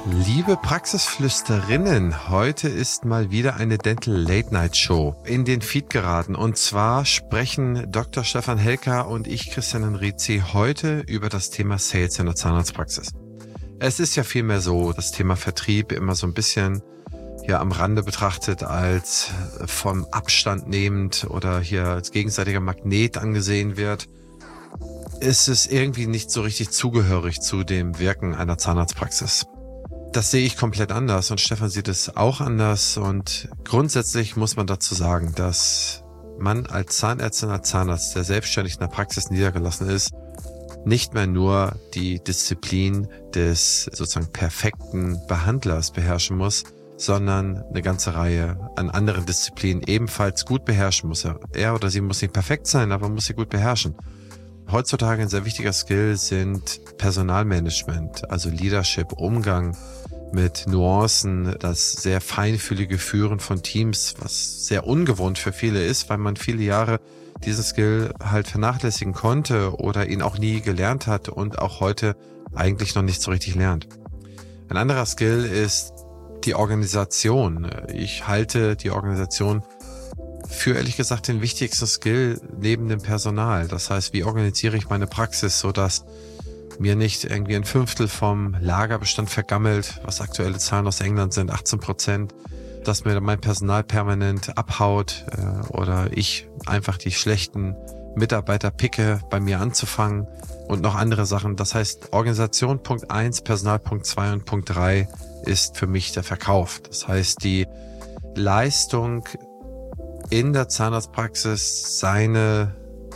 Liebe Praxisflüsterinnen, heute ist mal wieder eine Dental Late Night Show in den Feed geraten. Und zwar sprechen Dr. Stefan Helker und ich, Christian Henrizi, heute über das Thema Sales in der Zahnarztpraxis. Es ist ja vielmehr so, das Thema Vertrieb immer so ein bisschen hier am Rande betrachtet als vom Abstand nehmend oder hier als gegenseitiger Magnet angesehen wird. Ist es irgendwie nicht so richtig zugehörig zu dem Wirken einer Zahnarztpraxis. Das sehe ich komplett anders und Stefan sieht es auch anders und grundsätzlich muss man dazu sagen, dass man als Zahnärztin, als Zahnarzt, der selbstständig in der Praxis niedergelassen ist, nicht mehr nur die Disziplin des sozusagen perfekten Behandlers beherrschen muss, sondern eine ganze Reihe an anderen Disziplinen ebenfalls gut beherrschen muss. Er oder sie muss nicht perfekt sein, aber muss sie gut beherrschen. Heutzutage ein sehr wichtiger Skill sind Personalmanagement, also Leadership, Umgang mit Nuancen, das sehr feinfühlige Führen von Teams, was sehr ungewohnt für viele ist, weil man viele Jahre diesen Skill halt vernachlässigen konnte oder ihn auch nie gelernt hat und auch heute eigentlich noch nicht so richtig lernt. Ein anderer Skill ist die Organisation. Ich halte die Organisation für ehrlich gesagt den wichtigsten Skill neben dem Personal. Das heißt, wie organisiere ich meine Praxis, sodass mir nicht irgendwie ein Fünftel vom Lagerbestand vergammelt, was aktuelle Zahlen aus England sind, 18%, dass mir mein Personal permanent abhaut oder ich einfach die schlechten Mitarbeiter picke, bei mir anzufangen und noch andere Sachen. Das heißt, Organisation Punkt 1, Personal Punkt 2 und Punkt 3 ist für mich der Verkauf. Das heißt, die Leistung in der Zahnarztpraxis seine,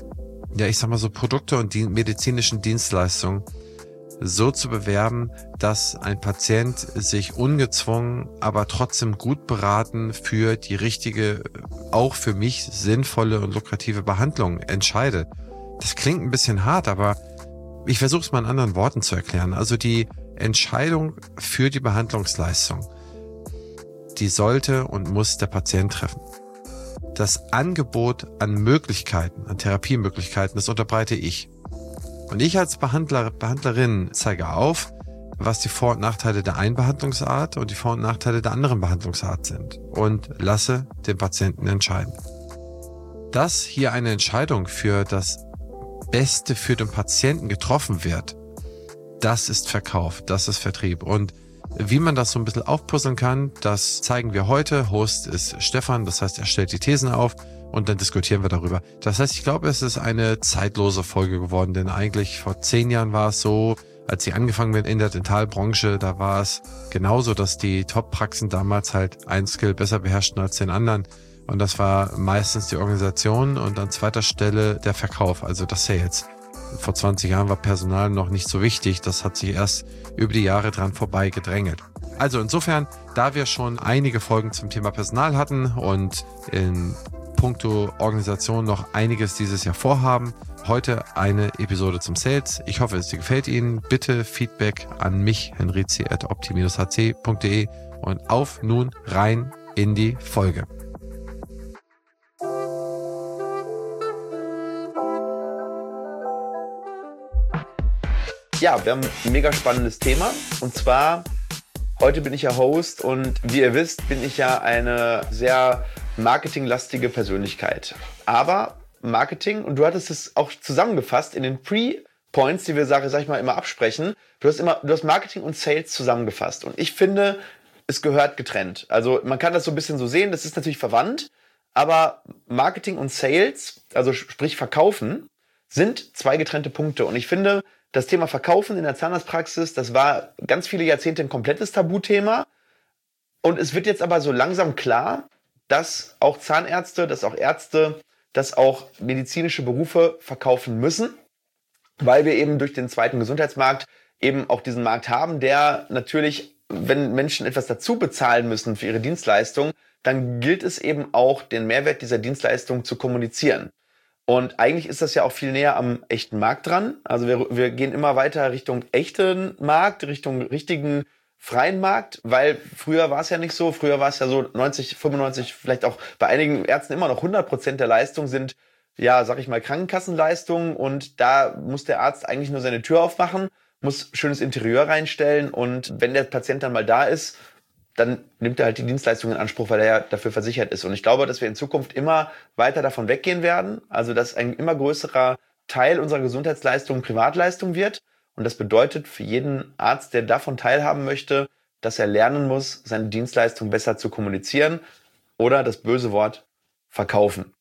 Produkte und die medizinischen Dienstleistungen so zu bewerben, dass ein Patient sich ungezwungen, aber trotzdem gut beraten für die richtige, auch für mich sinnvolle und lukrative Behandlung entscheidet. Das klingt ein bisschen hart, aber ich versuche es mal in anderen Worten zu erklären. Also die Entscheidung für die Behandlungsleistung, die sollte und muss der Patient treffen. Das Angebot an Möglichkeiten, an Therapiemöglichkeiten, das unterbreite ich. Und ich als Behandlerin zeige auf, was die Vor- und Nachteile der einen Behandlungsart und die Vor- und Nachteile der anderen Behandlungsart sind und lasse den Patienten entscheiden. Dass hier eine Entscheidung für das Beste für den Patienten getroffen wird, das ist Verkauf, das ist Vertrieb. Und wie man das so ein bisschen aufpuzzeln kann, das zeigen wir heute. Host ist Stefan, das heißt, er stellt die Thesen auf und dann diskutieren wir darüber. Das heißt, ich glaube, es ist eine zeitlose Folge geworden, denn eigentlich vor 10 Jahren war es so, als ich angefangen bin in der Dentalbranche, da war es genauso, dass die Top-Praxen damals halt einen Skill besser beherrschten als den anderen. Und das war meistens die Organisation und an zweiter Stelle der Verkauf, also das Sales. Vor 20 Jahren war Personal noch nicht so wichtig. Das hat sich erst über die Jahre dran vorbei gedrängelt. Also insofern, da wir schon einige Folgen zum Thema Personal hatten und in puncto Organisation noch einiges dieses Jahr vorhaben, heute eine Episode zum Sales. Ich hoffe, es gefällt Ihnen. Bitte Feedback an mich, henrizi@opti-hc.de und auf nun rein in die Folge. Ja, wir haben ein mega spannendes Thema und zwar, heute bin ich ja Host und wie ihr wisst, bin ich ja eine sehr marketinglastige Persönlichkeit. Aber Marketing, und du hattest es auch zusammengefasst in den Pre-Points, die wir, sag ich mal, immer absprechen, du hast Marketing und Sales zusammengefasst und ich finde, es gehört getrennt. Also man kann das so ein bisschen so sehen, das ist natürlich verwandt, aber Marketing und Sales, also sprich Verkaufen, sind zwei getrennte Punkte und ich finde, das Thema Verkaufen in der Zahnarztpraxis, das war ganz viele Jahrzehnte ein komplettes Tabuthema. Und es wird jetzt aber so langsam klar, dass auch Zahnärzte, dass auch Ärzte, dass auch medizinische Berufe verkaufen müssen, weil wir eben durch den zweiten Gesundheitsmarkt eben auch diesen Markt haben, der natürlich, wenn Menschen etwas dazu bezahlen müssen für ihre Dienstleistung, dann gilt es eben auch, den Mehrwert dieser Dienstleistung zu kommunizieren. Und eigentlich ist das ja auch viel näher am echten Markt dran. Also wir gehen immer weiter Richtung echten Markt, Richtung richtigen freien Markt, weil früher war es ja nicht so. Früher war es ja so 90, 95, vielleicht auch bei einigen Ärzten immer noch 100% der Leistung sind, ja, sag ich mal, Krankenkassenleistungen. Und da muss der Arzt eigentlich nur seine Tür aufmachen, muss schönes Interieur reinstellen und wenn der Patient dann mal da ist, dann nimmt er halt die Dienstleistung in Anspruch, weil er ja dafür versichert ist. Und ich glaube, dass wir in Zukunft immer weiter davon weggehen werden. Also, dass ein immer größerer Teil unserer Gesundheitsleistung Privatleistung wird. Und das bedeutet für jeden Arzt, der davon teilhaben möchte, dass er lernen muss, seine Dienstleistung besser zu kommunizieren oder das böse Wort verkaufen.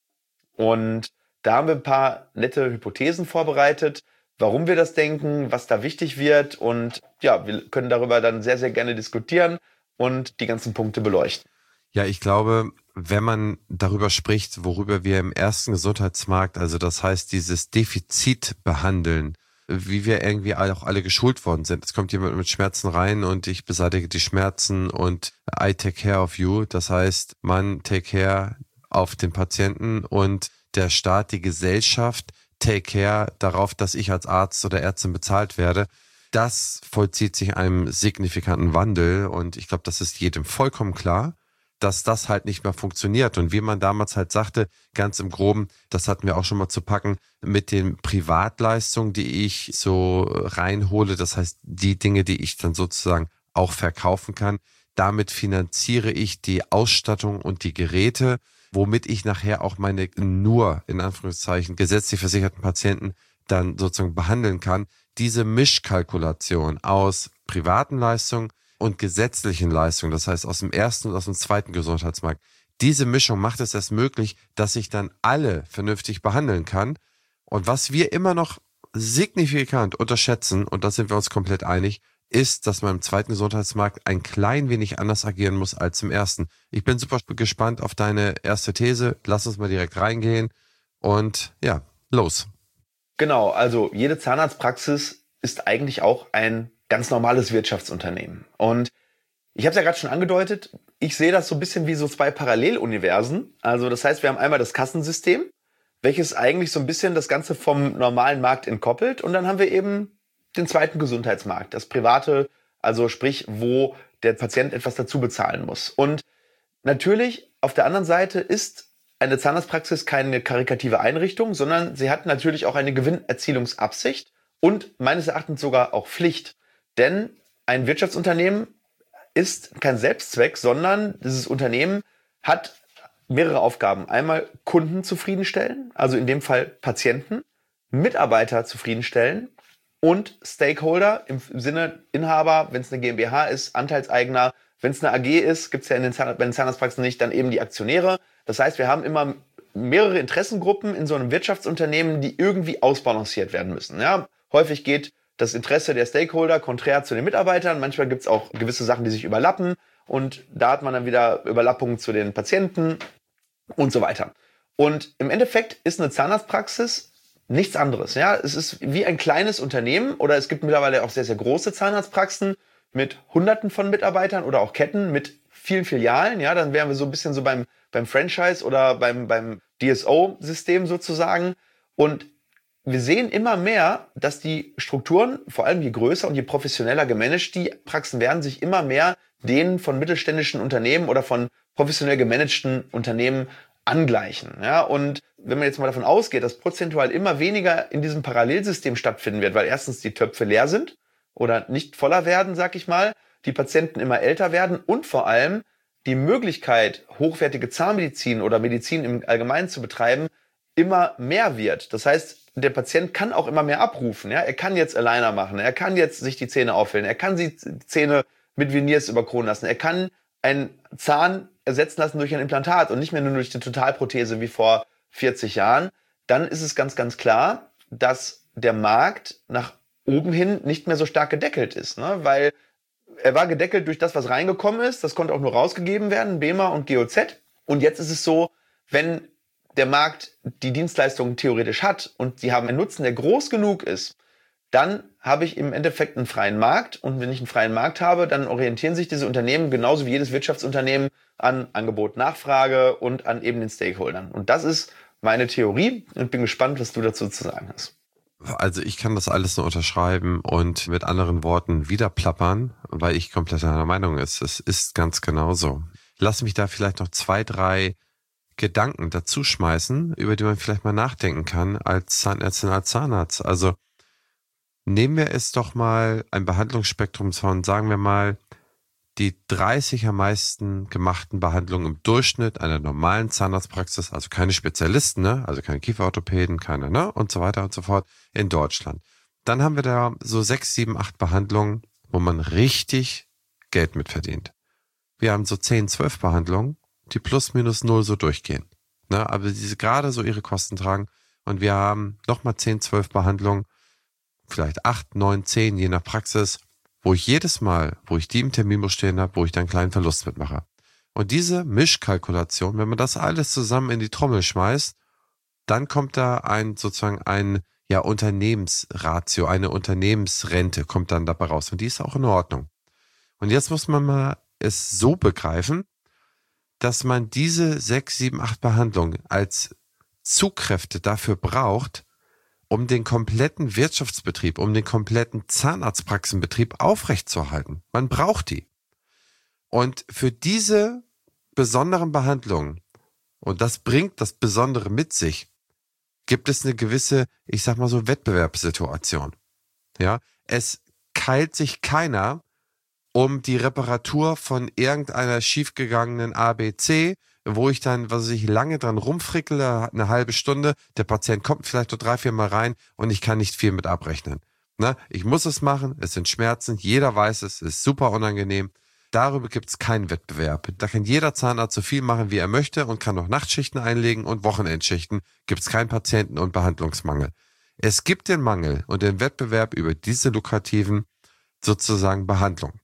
Und da haben wir ein paar nette Hypothesen vorbereitet, warum wir das denken, was da wichtig wird. Und ja, wir können darüber dann sehr, sehr gerne diskutieren und die ganzen Punkte beleuchten. Ja, ich glaube, wenn man darüber spricht, worüber wir im ersten Gesundheitsmarkt, also das heißt dieses Defizit behandeln, wie wir irgendwie auch alle geschult worden sind. Es kommt jemand mit Schmerzen rein und ich beseitige die Schmerzen und I take care of you. Das heißt, man take care auf den Patienten und der Staat, die Gesellschaft take care darauf, dass ich als Arzt oder Ärztin bezahlt werde. Das vollzieht sich einem signifikanten Wandel und ich glaube, das ist jedem vollkommen klar, dass das halt nicht mehr funktioniert. Und wie man damals halt sagte, ganz im Groben, das hatten wir auch schon mal zu packen, mit den Privatleistungen, die ich so reinhole, das heißt die Dinge, die ich dann sozusagen auch verkaufen kann, damit finanziere ich die Ausstattung und die Geräte, womit ich nachher auch meine nur, in Anführungszeichen, gesetzlich versicherten Patienten dann sozusagen behandeln kann. Diese Mischkalkulation aus privaten Leistungen und gesetzlichen Leistungen, das heißt aus dem ersten und aus dem zweiten Gesundheitsmarkt, diese Mischung macht es erst möglich, dass ich dann alle vernünftig behandeln kann. Und was wir immer noch signifikant unterschätzen, und da sind wir uns komplett einig, ist, dass man im zweiten Gesundheitsmarkt ein klein wenig anders agieren muss als im ersten. Ich bin super gespannt auf deine erste These. Lass uns mal direkt reingehen und ja, los. Genau, also jede Zahnarztpraxis ist eigentlich auch ein ganz normales Wirtschaftsunternehmen. Und ich habe es ja gerade schon angedeutet, ich sehe das so ein bisschen wie so zwei Paralleluniversen. Also das heißt, wir haben einmal das Kassensystem, welches eigentlich so ein bisschen das Ganze vom normalen Markt entkoppelt. Und dann haben wir eben den zweiten Gesundheitsmarkt, das Private, also sprich, wo der Patient etwas dazu bezahlen muss. Und natürlich, auf der anderen Seite ist eine Zahnarztpraxis keine karitative Einrichtung, sondern sie hat natürlich auch eine Gewinnerzielungsabsicht und meines Erachtens sogar auch Pflicht. Denn ein Wirtschaftsunternehmen ist kein Selbstzweck, sondern dieses Unternehmen hat mehrere Aufgaben. Einmal Kunden zufriedenstellen, also in dem Fall Patienten, Mitarbeiter zufriedenstellen und Stakeholder im Sinne Inhaber, wenn es eine GmbH ist, Anteilseigner. Wenn es eine AG ist, gibt es ja bei den Zahnarztpraxen nicht, dann eben die Aktionäre. Das heißt, wir haben immer mehrere Interessengruppen in so einem Wirtschaftsunternehmen, die irgendwie ausbalanciert werden müssen. Ja, häufig geht das Interesse der Stakeholder konträr zu den Mitarbeitern. Manchmal gibt es auch gewisse Sachen, die sich überlappen. Und da hat man dann wieder Überlappungen zu den Patienten und so weiter. Und im Endeffekt ist eine Zahnarztpraxis nichts anderes. Ja, es ist wie ein kleines Unternehmen oder es gibt mittlerweile auch sehr, sehr große Zahnarztpraxen mit Hunderten von Mitarbeitern oder auch Ketten mit vielen Filialen. Ja, dann wären wir so ein bisschen so beim Franchise oder beim DSO-System sozusagen. Und wir sehen immer mehr, dass die Strukturen, vor allem je größer und je professioneller gemanagt die Praxen werden, sich immer mehr denen von mittelständischen Unternehmen oder von professionell gemanagten Unternehmen angleichen. Ja, und wenn man jetzt mal davon ausgeht, dass prozentual immer weniger in diesem Parallelsystem stattfinden wird, weil erstens die Töpfe leer sind oder nicht voller werden, sag ich mal, die Patienten immer älter werden und vor allem die Möglichkeit, hochwertige Zahnmedizin oder Medizin im Allgemeinen zu betreiben, immer mehr wird. Das heißt, der Patient kann auch immer mehr abrufen. Ja? Er kann jetzt Aligner machen, er kann jetzt sich die Zähne auffüllen, er kann die Zähne mit Veneers überkronen lassen, er kann einen Zahn ersetzen lassen durch ein Implantat und nicht mehr nur durch eine Totalprothese wie vor 40 Jahren. Dann ist es ganz, ganz klar, dass der Markt nach oben hin nicht mehr so stark gedeckelt ist, ne? Weil er war gedeckelt durch das, was reingekommen ist. Das konnte auch nur rausgegeben werden, BEMA und GOZ. Und jetzt ist es so, wenn der Markt die Dienstleistungen theoretisch hat und sie haben einen Nutzen, der groß genug ist, dann habe ich im Endeffekt einen freien Markt. Und wenn ich einen freien Markt habe, dann orientieren sich diese Unternehmen genauso wie jedes Wirtschaftsunternehmen an Angebot, Nachfrage und an eben den Stakeholdern. Und das ist meine Theorie und bin gespannt, was du dazu zu sagen hast. Also ich kann das alles nur unterschreiben und mit anderen Worten wieder plappern, weil ich komplett einer Meinung ist. Es ist ganz genauso. Lass mich da vielleicht noch 2, 3 Gedanken dazu schmeißen, über die man vielleicht mal nachdenken kann als Zahnärztin, als Zahnarzt. Also Nehmen wir es doch mal ein Behandlungsspektrum von, sagen wir mal, die 30 am meisten gemachten Behandlungen im Durchschnitt einer normalen Zahnarztpraxis, also keine Spezialisten, ne? Also keine Kieferorthopäden, keine, ne? Und so weiter und so fort in Deutschland. Dann haben wir da so 6, 7, 8 Behandlungen, wo man richtig Geld mit verdient. Wir haben so 10, 12 Behandlungen, die plus minus null so durchgehen. Ne? Aber die gerade so ihre Kosten tragen. Und wir haben nochmal 10, 12 Behandlungen, vielleicht 8, 9, 10, je nach Praxis, wo ich jedes Mal, wo ich die im Terminbuch stehen habe, wo ich dann einen kleinen Verlust mitmache. Und diese Mischkalkulation, wenn man das alles zusammen in die Trommel schmeißt, dann kommt da sozusagen ein Unternehmensratio, eine Unternehmensrente kommt dann dabei raus. Und die ist auch in Ordnung. Und jetzt muss man mal es so begreifen, dass man diese 6, 7, 8 Behandlungen als Zugkräfte dafür braucht, um den kompletten Wirtschaftsbetrieb, um den kompletten Zahnarztpraxenbetrieb aufrechtzuerhalten. Man braucht die. Und für diese besonderen Behandlungen, und das bringt das Besondere mit sich, gibt es eine gewisse, ich sag mal so, Wettbewerbssituation. Ja, es keilt sich keiner um die Reparatur von irgendeiner schiefgegangenen ABC, wo ich dann, lange dran rumfrickele, eine halbe Stunde, der Patient kommt vielleicht nur 3, 4 Mal rein und ich kann nicht viel mit abrechnen. Ne? Ich muss es machen, es sind Schmerzen, jeder weiß es, ist super unangenehm. Darüber gibt es keinen Wettbewerb. Da kann jeder Zahnarzt so viel machen, wie er möchte und kann noch Nachtschichten einlegen und Wochenendschichten. Gibt es keinen Patienten- und Behandlungsmangel. Es gibt den Mangel und den Wettbewerb über diese lukrativen sozusagen Behandlungen.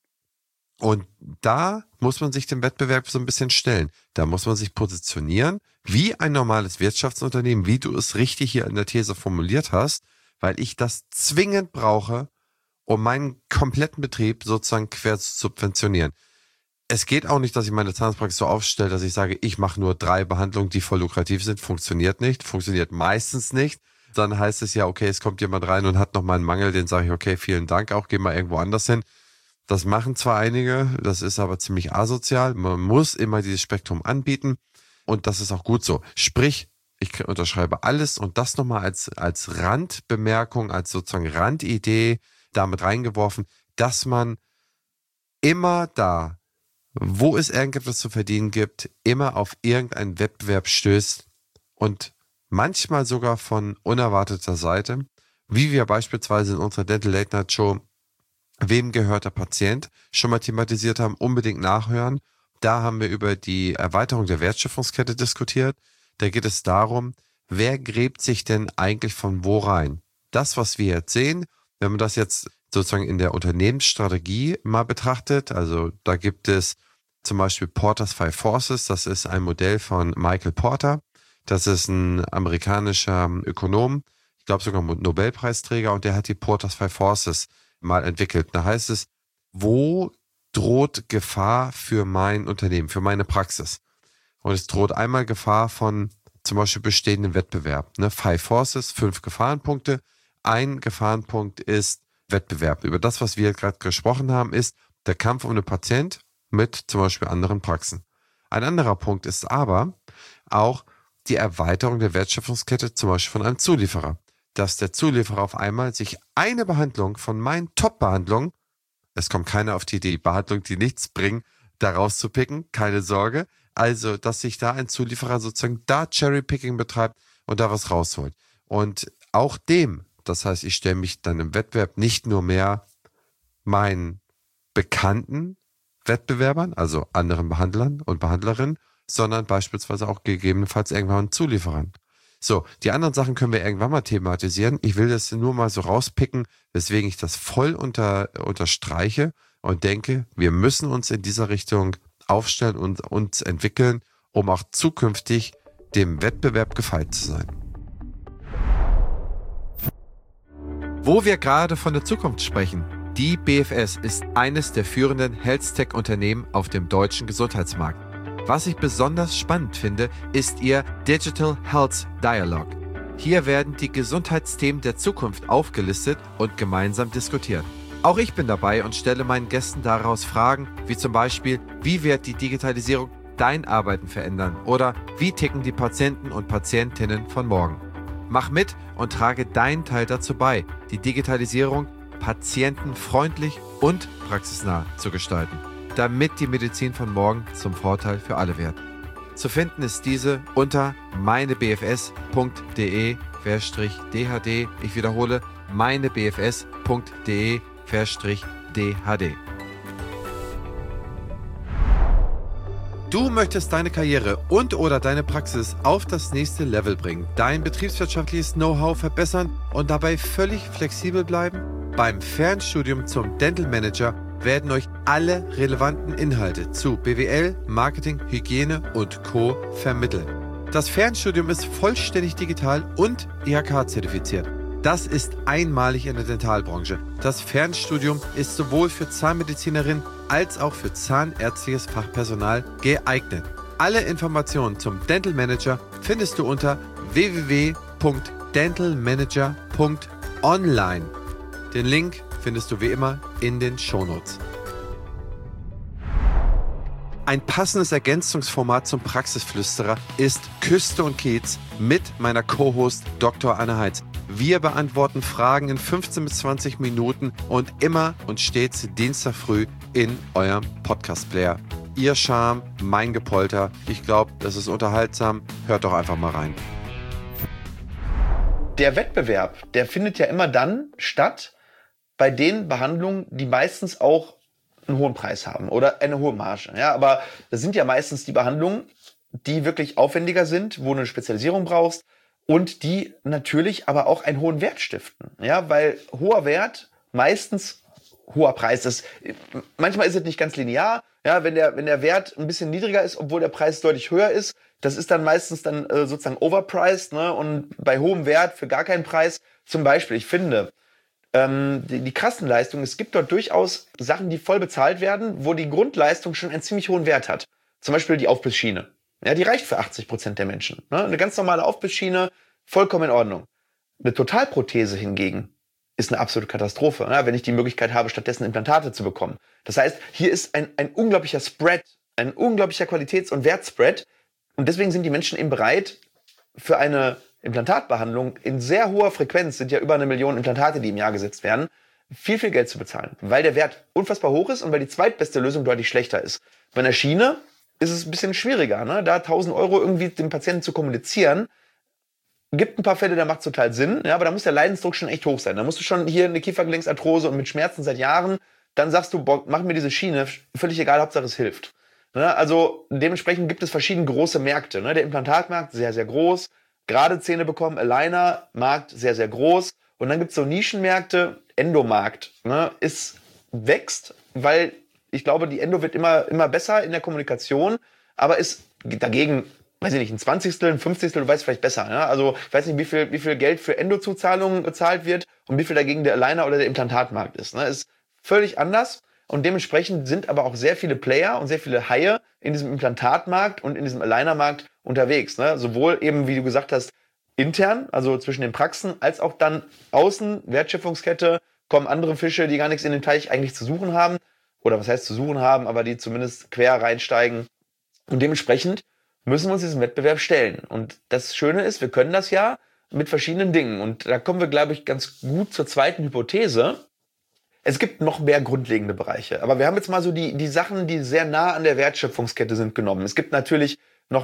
Und da muss man sich dem Wettbewerb so ein bisschen stellen. Da muss man sich positionieren, wie ein normales Wirtschaftsunternehmen, wie du es richtig hier in der These formuliert hast, weil ich das zwingend brauche, um meinen kompletten Betrieb sozusagen quer zu subventionieren. Es geht auch nicht, dass ich meine Zahnarztpraxis so aufstelle, dass ich sage, ich mache nur 3 Behandlungen, die voll lukrativ sind. Funktioniert nicht, funktioniert meistens nicht. Dann heißt es ja, okay, es kommt jemand rein und hat noch mal einen Mangel, den sage ich, okay, vielen Dank, auch geh mal irgendwo anders hin. Das machen zwar einige, das ist aber ziemlich asozial. Man muss immer dieses Spektrum anbieten und das ist auch gut so. Sprich, ich unterschreibe alles und das nochmal als Randbemerkung, als sozusagen Randidee damit reingeworfen, dass man immer da, wo es irgendetwas zu verdienen gibt, immer auf irgendeinen Wettbewerb stößt und manchmal sogar von unerwarteter Seite, wie wir beispielsweise in unserer Dental Late Night Show Wem gehört der Patient schon mal thematisiert haben, unbedingt nachhören. Da haben wir über die Erweiterung der Wertschöpfungskette diskutiert. Da geht es darum, wer gräbt sich denn eigentlich von wo rein? Das, was wir jetzt sehen, wenn man das jetzt sozusagen in der Unternehmensstrategie mal betrachtet, also da gibt es zum Beispiel Porter's 5 Forces, das ist ein Modell von Michael Porter. Das ist ein amerikanischer Ökonom, ich glaube sogar Nobelpreisträger, und der hat die Porter's 5 Forces mal entwickelt. Da heißt es, wo droht Gefahr für mein Unternehmen, für meine Praxis? Und es droht einmal Gefahr von zum Beispiel bestehenden Wettbewerb. 5 Forces, 5 Gefahrenpunkte. Ein Gefahrenpunkt ist Wettbewerb. Über das, was wir gerade gesprochen haben, ist der Kampf um den Patient mit zum Beispiel anderen Praxen. Ein anderer Punkt ist aber auch die Erweiterung der Wertschöpfungskette, zum Beispiel von einem Zulieferer. Dass der Zulieferer auf einmal sich eine Behandlung von meinen Top-Behandlungen, es kommt keiner auf die Idee, Behandlungen, die nichts bringen, da rauszupicken, keine Sorge. Also, dass sich da ein Zulieferer sozusagen da Cherry-Picking betreibt und da was rausholt. Und auch dem, das heißt, ich stelle mich dann im Wettbewerb nicht nur mehr meinen bekannten Wettbewerbern, also anderen Behandlern und Behandlerinnen, sondern beispielsweise auch gegebenenfalls irgendwann Zulieferern. So, die anderen Sachen können wir irgendwann mal thematisieren. Ich will das nur mal so rauspicken, weswegen ich das voll unterstreiche und denke, wir müssen uns in dieser Richtung aufstellen und uns entwickeln, um auch zukünftig dem Wettbewerb gefeit zu sein. Wo wir gerade von der Zukunft sprechen, die BFS ist eines der führenden Health-Tech-Unternehmen auf dem deutschen Gesundheitsmarkt. Was ich besonders spannend finde, ist ihr Digital Health Dialogue. Hier werden die Gesundheitsthemen der Zukunft aufgelistet und gemeinsam diskutiert. Auch ich bin dabei und stelle meinen Gästen daraus Fragen, wie zum Beispiel, wie wird die Digitalisierung dein Arbeiten verändern oder wie ticken die Patienten und Patientinnen von morgen? Mach mit und trage deinen Teil dazu bei, die Digitalisierung patientenfreundlich und praxisnah zu gestalten, damit die Medizin von morgen zum Vorteil für alle wird. Zu finden ist diese unter meinebfs.de/dhd. Ich wiederhole, meinebfs.de/dhd. Du möchtest deine Karriere und/oder deine Praxis auf das nächste Level bringen, dein betriebswirtschaftliches Know-how verbessern und dabei völlig flexibel bleiben? Beim Fernstudium zum Dental Manager werden euch alle relevanten Inhalte zu BWL, Marketing, Hygiene und Co. vermittelt. Das Fernstudium ist vollständig digital und IHK-zertifiziert. Das ist einmalig in der Dentalbranche. Das Fernstudium ist sowohl für Zahnmedizinerinnen als auch für zahnärztliches Fachpersonal geeignet. Alle Informationen zum Dental Manager findest du unter www.dentalmanager.online. Den Link findest du wie immer in den Shownotes. Ein passendes Ergänzungsformat zum Praxisflüsterer ist Küste und Kiez mit meiner Co-Host Dr. Anne Heitz. Wir beantworten Fragen in 15 bis 20 Minuten und immer und stets Dienstag früh in eurem Podcast-Player. Ihr Charme, mein Gepolter. Ich glaube, das ist unterhaltsam. Hört doch einfach mal rein. Der Wettbewerb, der findet ja immer dann statt bei den Behandlungen, die meistens auch einen hohen Preis haben oder eine hohe Marge. Ja, aber das sind ja meistens die Behandlungen, die wirklich aufwendiger sind, wo du eine Spezialisierung brauchst und die natürlich aber auch einen hohen Wert stiften. Ja, weil hoher Wert meistens hoher Preis ist. Manchmal ist es nicht ganz linear. Ja, wenn der Wert ein bisschen niedriger ist, obwohl der Preis deutlich höher ist, das ist dann meistens dann sozusagen overpriced, ne? Und bei hohem Wert für gar keinen Preis. Zum Beispiel, ich finde, die Kassenleistung, es gibt dort durchaus Sachen, die voll bezahlt werden, wo die Grundleistung schon einen ziemlich hohen Wert hat. Zum Beispiel die Aufbissschiene. Ja, die reicht für 80% der Menschen. Ne? Eine ganz normale Aufbissschiene, vollkommen in Ordnung. Eine Totalprothese hingegen ist eine absolute Katastrophe, ne? Wenn ich die Möglichkeit habe, stattdessen Implantate zu bekommen. Das heißt, hier ist ein unglaublicher Spread, ein unglaublicher Qualitäts- und Wertspread. Und deswegen sind die Menschen eben bereit, für eine Implantatbehandlung in sehr hoher Frequenz, sind ja über 1 Million Implantate, die im Jahr gesetzt werden, viel, viel Geld zu bezahlen. Weil der Wert unfassbar hoch ist und weil die zweitbeste Lösung deutlich schlechter ist. Bei einer Schiene ist es ein bisschen schwieriger, ne? Da 1.000 Euro irgendwie dem Patienten zu kommunizieren. Gibt ein paar Fälle, da macht es total Sinn, ja, aber da muss der Leidensdruck schon echt hoch sein. Da musst du schon hier eine Kiefergelenksarthrose und mit Schmerzen seit Jahren, dann sagst du, boah, mach mir diese Schiene, völlig egal, Hauptsache es hilft. Ne? Also dementsprechend gibt es verschiedene große Märkte. Ne? Der Implantatmarkt, sehr, sehr groß. Gerade Zähne bekommen, Aligner, Markt sehr, sehr groß. Und dann gibt es so Nischenmärkte, Endomarkt, ne, wächst, weil ich glaube, die Endo wird immer besser in der Kommunikation, aber ist dagegen, weiß ich nicht, ein 20., ein 50., du weißt vielleicht besser. Ne? Also ich weiß nicht, wie viel Geld für Endozuzahlungen bezahlt wird und wie viel dagegen der Aligner oder der Implantatmarkt ist. Ne? Ist völlig anders. Und dementsprechend sind aber auch sehr viele Player und sehr viele Haie in diesem Implantatmarkt und in diesem Alignermarkt unterwegs. Ne? Sowohl eben, wie du gesagt hast, intern, also zwischen den Praxen, als auch dann außen, Wertschöpfungskette, kommen andere Fische, die gar nichts in dem Teich eigentlich zu suchen haben. Oder was heißt zu suchen haben, aber die zumindest quer reinsteigen. Und dementsprechend müssen wir uns diesem Wettbewerb stellen. Und das Schöne ist, wir können das ja mit verschiedenen Dingen. Und da kommen wir, glaube ich, ganz gut zur zweiten Hypothese. Es gibt noch mehr grundlegende Bereiche. Aber wir haben jetzt mal so die Sachen, die sehr nah an der Wertschöpfungskette sind, genommen. Es gibt natürlich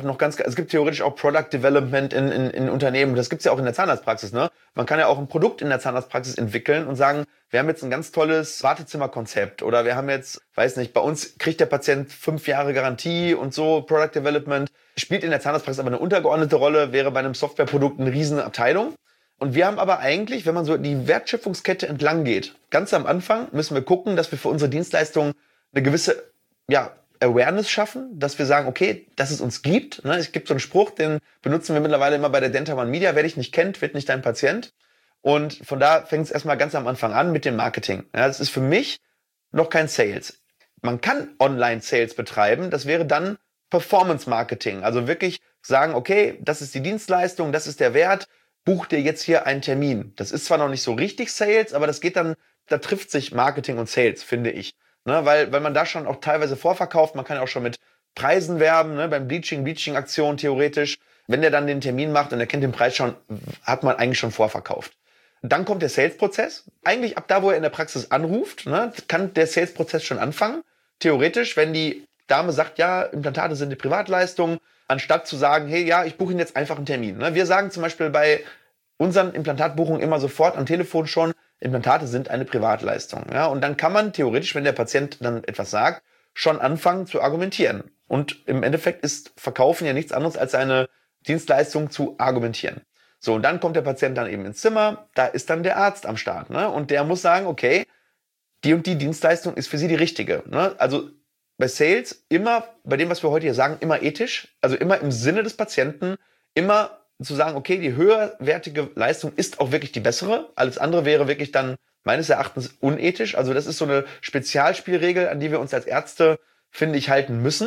es gibt theoretisch auch Product Development in Unternehmen. Das gibt's ja auch in der Zahnarztpraxis, ne? Man kann ja auch ein Produkt in der Zahnarztpraxis entwickeln und sagen, wir haben jetzt ein ganz tolles Wartezimmerkonzept oder wir haben jetzt, weiß nicht, bei uns kriegt der Patient 5 Jahre Garantie und so. Product Development spielt in der Zahnarztpraxis aber eine untergeordnete Rolle, wäre bei einem Softwareprodukt eine riesen Abteilung. Und wir haben aber eigentlich, wenn man so die Wertschöpfungskette entlang geht, ganz am Anfang müssen wir gucken, dass wir für unsere Dienstleistungen eine gewisse, Awareness schaffen, dass wir sagen, okay, dass es uns gibt. Ne? Es gibt so einen Spruch, den benutzen wir mittlerweile immer bei der Dental One Media. Wer dich nicht kennt, wird nicht dein Patient. Und von da fängt es erstmal ganz am Anfang an mit dem Marketing. Ja, das ist für mich noch kein Sales. Man kann Online-Sales betreiben. Das wäre dann Performance-Marketing. Also wirklich sagen, okay, das ist die Dienstleistung, das ist der Wert. Buch dir jetzt hier einen Termin. Das ist zwar noch nicht so richtig Sales, aber das geht dann, da trifft sich Marketing und Sales, finde ich. Ne, weil man da schon auch teilweise vorverkauft, man kann ja auch schon mit Preisen werben, ne, beim Bleaching-Aktionen theoretisch. Wenn der dann den Termin macht und er kennt den Preis schon, hat man eigentlich schon vorverkauft. Dann kommt der Sales-Prozess. Eigentlich ab da, wo er in der Praxis anruft, ne, kann der Sales-Prozess schon anfangen. Theoretisch, wenn die Dame sagt, ja, Implantate sind eine Privatleistung, anstatt zu sagen, hey, ja, ich buche Ihnen jetzt einfach einen Termin. Ne? Wir sagen zum Beispiel bei unseren Implantatbuchungen immer sofort am Telefon schon, Implantate sind eine Privatleistung. Ja? Und dann kann man theoretisch, wenn der Patient dann etwas sagt, schon anfangen zu argumentieren. Und im Endeffekt ist Verkaufen ja nichts anderes als eine Dienstleistung zu argumentieren. So, und dann kommt der Patient dann eben ins Zimmer, da ist dann der Arzt am Start. Ne? Und der muss sagen, okay, die und die Dienstleistung ist für Sie die richtige. Ne? Also bei Sales immer, bei dem, was wir heute hier sagen, immer ethisch, also immer im Sinne des Patienten, immer zu sagen, okay, die höherwertige Leistung ist auch wirklich die bessere. Alles andere wäre wirklich dann meines Erachtens unethisch. Also das ist so eine Spezialspielregel, an die wir uns als Ärzte, finde ich, halten müssen.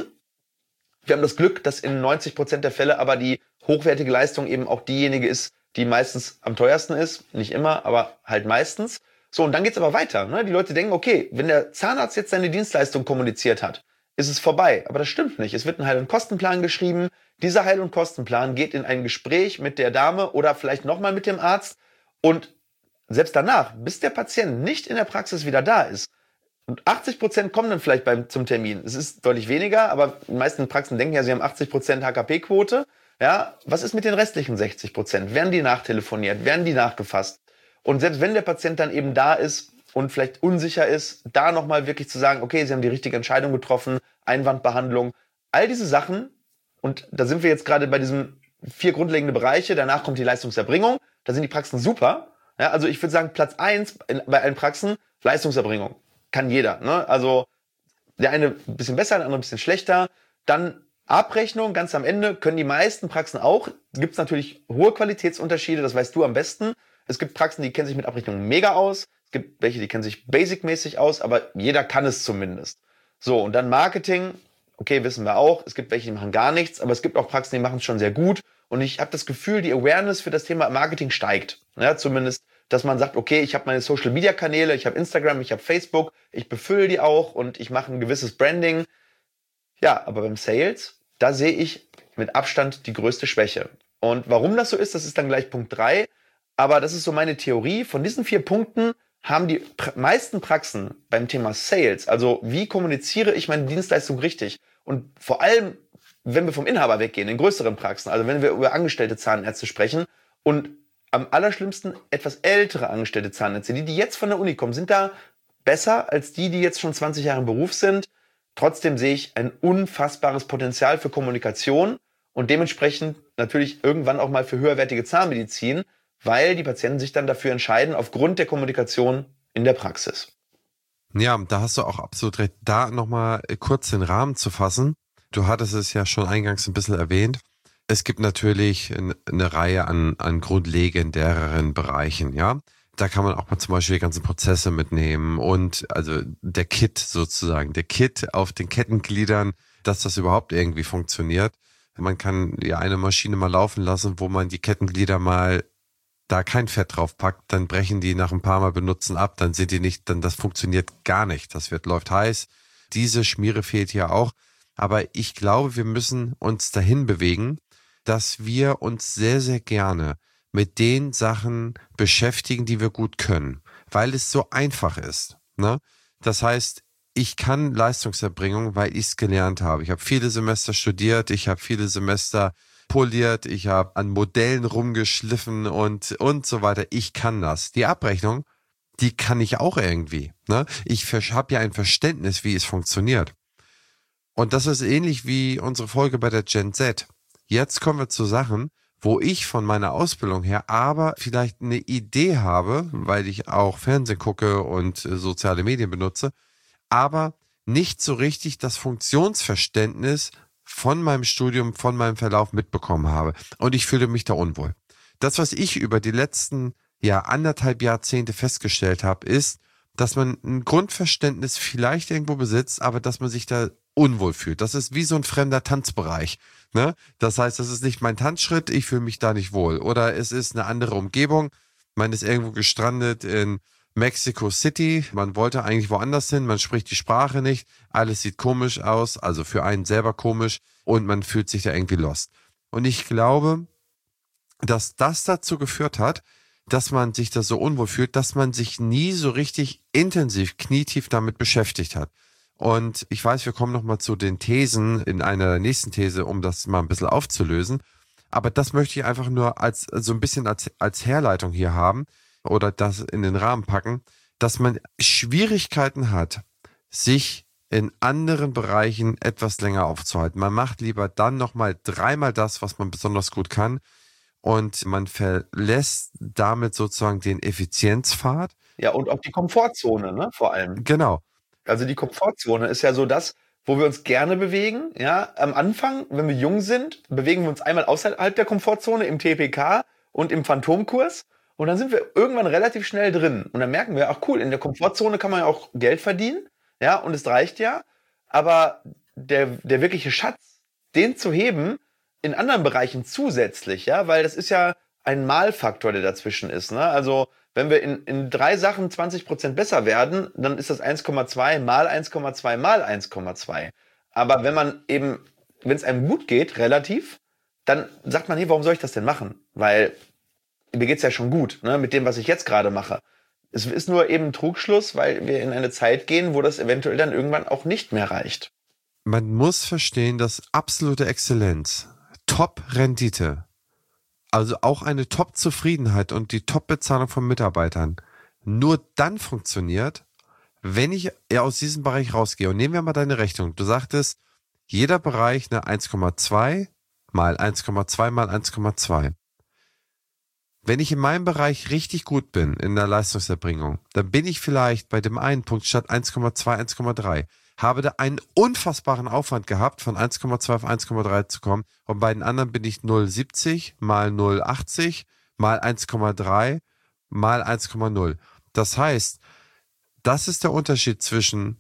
Wir haben das Glück, dass in 90% der Fälle aber die hochwertige Leistung eben auch diejenige ist, die meistens am teuersten ist. Nicht immer, aber halt meistens. So, und dann geht's aber weiter. Ne? Die Leute denken, okay, wenn der Zahnarzt jetzt seine Dienstleistung kommuniziert hat, ist es vorbei. Aber das stimmt nicht. Es wird ein Heil- und Kostenplan geschrieben. Dieser Heil- und Kostenplan geht in ein Gespräch mit der Dame oder vielleicht nochmal mit dem Arzt. Und selbst danach, bis der Patient nicht in der Praxis wieder da ist, und 80% kommen dann vielleicht zum Termin. Es ist deutlich weniger, aber die meisten Praxen denken ja, sie haben 80% HKP-Quote. Ja, was ist mit den restlichen 60%? Werden die nachtelefoniert? Werden die nachgefasst? Und selbst wenn der Patient dann eben da ist und vielleicht unsicher ist, da nochmal wirklich zu sagen, okay, Sie haben die richtige Entscheidung getroffen, Einwandbehandlung, all diese Sachen. Und da sind wir jetzt gerade bei diesen 4 grundlegenden Bereiche. Danach kommt die Leistungserbringung. Da sind die Praxen super. Ja, also ich würde sagen, Platz 1 bei allen Praxen, Leistungserbringung. Kann jeder. Ne? Also der eine ein bisschen besser, der andere ein bisschen schlechter. Dann Abrechnung, ganz am Ende, können die meisten Praxen auch. Gibt es natürlich hohe Qualitätsunterschiede, das weißt du am besten. Es gibt Praxen, die kennen sich mit Abrechnung mega aus. Es gibt welche, die kennen sich basic-mäßig aus, aber jeder kann es zumindest. So, und dann Marketing, okay, wissen wir auch. Es gibt welche, die machen gar nichts, aber es gibt auch Praxen, die machen es schon sehr gut. Und ich habe das Gefühl, die Awareness für das Thema Marketing steigt. Ja, zumindest, dass man sagt, okay, ich habe meine Social-Media-Kanäle, ich habe Instagram, ich habe Facebook, ich befülle die auch und ich mache ein gewisses Branding. Ja, aber beim Sales, da sehe ich mit Abstand die größte Schwäche. Und warum das so ist, das ist dann gleich Punkt 3. Aber das ist so meine Theorie. Von diesen 4 Punkten haben die meisten Praxen beim Thema Sales, also wie kommuniziere ich meine Dienstleistung richtig? Und vor allem, wenn wir vom Inhaber weggehen, in größeren Praxen, also wenn wir über angestellte Zahnärzte sprechen und am allerschlimmsten etwas ältere angestellte Zahnärzte, die jetzt von der Uni kommen, sind da besser als die jetzt schon 20 Jahre im Beruf sind. Trotzdem sehe ich ein unfassbares Potenzial für Kommunikation und dementsprechend natürlich irgendwann auch mal für höherwertige Zahnmedizin, weil die Patienten sich dann dafür entscheiden, aufgrund der Kommunikation in der Praxis. Ja, da hast du auch absolut recht. Da nochmal kurz den Rahmen zu fassen. Du hattest es ja schon eingangs ein bisschen erwähnt. Es gibt natürlich eine Reihe an grundlegenderen Bereichen, ja. Da kann man auch mal zum Beispiel die ganzen Prozesse mitnehmen und also der Kit sozusagen, der Kit auf den Kettengliedern, dass das überhaupt irgendwie funktioniert. Man kann ja eine Maschine mal laufen lassen, wo man die Kettenglieder mal da kein Fett drauf packt, dann brechen die nach ein paar Mal benutzen ab, dann sind die nicht, dann das funktioniert gar nicht. Läuft heiß. Diese Schmiere fehlt hier auch. Aber ich glaube, wir müssen uns dahin bewegen, dass wir uns sehr, sehr gerne mit den Sachen beschäftigen, die wir gut können, weil es so einfach ist. Ne? Das heißt, ich kann Leistungserbringung, weil ich es gelernt habe. Ich habe viele Semester studiert, ich habe viele Semester poliert, ich habe an Modellen rumgeschliffen und so weiter. Ich kann das. Die Abrechnung, die kann ich auch irgendwie. Ne? Ich habe ja ein Verständnis, wie es funktioniert. Und das ist ähnlich wie unsere Folge bei der Gen Z. Jetzt kommen wir zu Sachen, wo ich von meiner Ausbildung her aber vielleicht eine Idee habe, weil ich auch Fernsehen gucke und soziale Medien benutze, aber nicht so richtig das Funktionsverständnis von meinem Studium, von meinem Verlauf mitbekommen habe. Und ich fühle mich da unwohl. Das, was ich über die letzten 1,5 Jahrzehnte festgestellt habe, ist, dass man ein Grundverständnis vielleicht irgendwo besitzt, aber dass man sich da unwohl fühlt. Das ist wie so ein fremder Tanzbereich. Ne? Das heißt, das ist nicht mein Tanzschritt, ich fühle mich da nicht wohl. Oder es ist eine andere Umgebung. Man ist irgendwo gestrandet in Mexico City. Man wollte eigentlich woanders hin, man spricht die Sprache nicht. Alles sieht komisch aus, also für einen selber komisch und man fühlt sich da irgendwie lost. Und ich glaube, dass das dazu geführt hat, dass man sich da so unwohl fühlt, dass man sich nie so richtig intensiv, knietief damit beschäftigt hat. Und ich weiß, wir kommen nochmal zu den Thesen in einer nächsten These, um das mal ein bisschen aufzulösen. Aber das möchte ich einfach nur als so ein bisschen als Herleitung hier haben oder das in den Rahmen packen, dass man Schwierigkeiten hat, sich in anderen Bereichen etwas länger aufzuhalten. Man macht lieber dann nochmal dreimal das, was man besonders gut kann, und man verlässt damit sozusagen den Effizienzpfad. Ja, und auch die Komfortzone, ne, vor allem. Genau. Also die Komfortzone ist ja so das, wo wir uns gerne bewegen. Ja, am Anfang, wenn wir jung sind, bewegen wir uns einmal außerhalb der Komfortzone im TPK und im Phantomkurs. Und dann sind wir irgendwann relativ schnell drin. Und dann merken wir, ach cool, in der Komfortzone kann man ja auch Geld verdienen. Ja, und es reicht ja. Aber der wirkliche Schatz, den zu heben, in anderen Bereichen zusätzlich, ja, weil das ist ja ein Malfaktor, der dazwischen ist. Ne? Also wenn wir in 3 Sachen 20% besser werden, dann ist das 1,2 mal 1,2 mal 1,2. Aber wenn es einem gut geht, relativ, dann sagt man, hey, warum soll ich das denn machen? Weil mir geht's ja schon gut, ne, mit dem, was ich jetzt gerade mache. Es ist nur eben ein Trugschluss, weil wir in eine Zeit gehen, wo das eventuell dann irgendwann auch nicht mehr reicht. Man muss verstehen, dass absolute Exzellenz, Top-Rendite, also auch eine Top-Zufriedenheit und die Top-Bezahlung von Mitarbeitern nur dann funktioniert, wenn ich aus diesem Bereich rausgehe. Und nehmen wir mal deine Rechnung. Du sagtest, jeder Bereich eine 1,2 mal 1,2 mal 1,2. Wenn ich in meinem Bereich richtig gut bin in der Leistungserbringung, dann bin ich vielleicht bei dem einen Punkt statt 1,2, 1,3. Habe da einen unfassbaren Aufwand gehabt, von 1,2 auf 1,3 zu kommen. Und bei den anderen bin ich 0,70 mal 0,80 mal 1,3 mal 1,0. Das heißt, das ist der Unterschied zwischen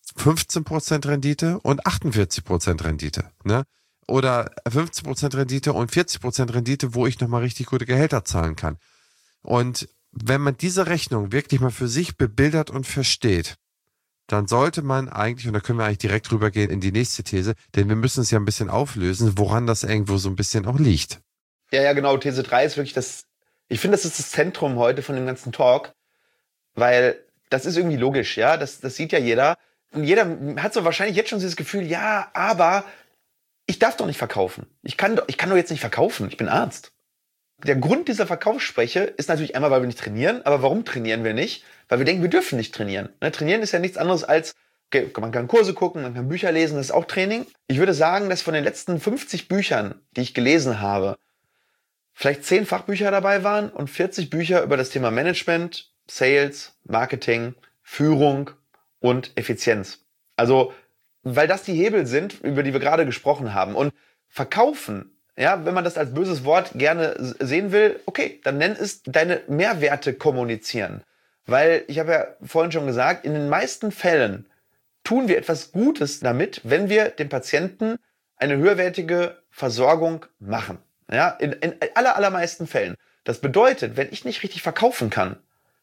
15% Rendite und 48% Rendite. Ne? Oder 15% Rendite und 40% Rendite, wo ich nochmal richtig gute Gehälter zahlen kann. Und wenn man diese Rechnung wirklich mal für sich bebildert und versteht, dann sollte man eigentlich, und da können wir eigentlich direkt rübergehen in die nächste These, denn wir müssen es ja ein bisschen auflösen, woran das irgendwo so ein bisschen auch liegt. Ja, genau, These 3 ist wirklich ich finde, das ist das Zentrum heute von dem ganzen Talk, weil das ist irgendwie logisch, ja, das sieht ja jeder. Und jeder hat so wahrscheinlich jetzt schon dieses Gefühl, ja, aber ich darf doch nicht verkaufen. Ich kann doch jetzt nicht verkaufen, ich bin Arzt. Der Grund dieser Verkaufsspreche ist natürlich einmal, weil wir nicht trainieren, aber warum trainieren wir nicht? Weil wir denken, wir dürfen nicht trainieren. Ne? Trainieren ist ja nichts anderes als, okay, man kann Kurse gucken, man kann Bücher lesen, das ist auch Training. Ich würde sagen, dass von den letzten 50 Büchern, die ich gelesen habe, vielleicht 10 Fachbücher dabei waren und 40 Bücher über das Thema Management, Sales, Marketing, Führung und Effizienz. Also, weil das die Hebel sind, über die wir gerade gesprochen haben. Und verkaufen, ja, wenn man das als böses Wort gerne sehen will, okay, dann nenn es deine Mehrwerte kommunizieren. Weil, ich habe ja vorhin schon gesagt, in den meisten Fällen tun wir etwas Gutes damit, wenn wir dem Patienten eine höherwertige Versorgung machen. Ja, in allermeisten Fällen. Das bedeutet, wenn ich nicht richtig verkaufen kann,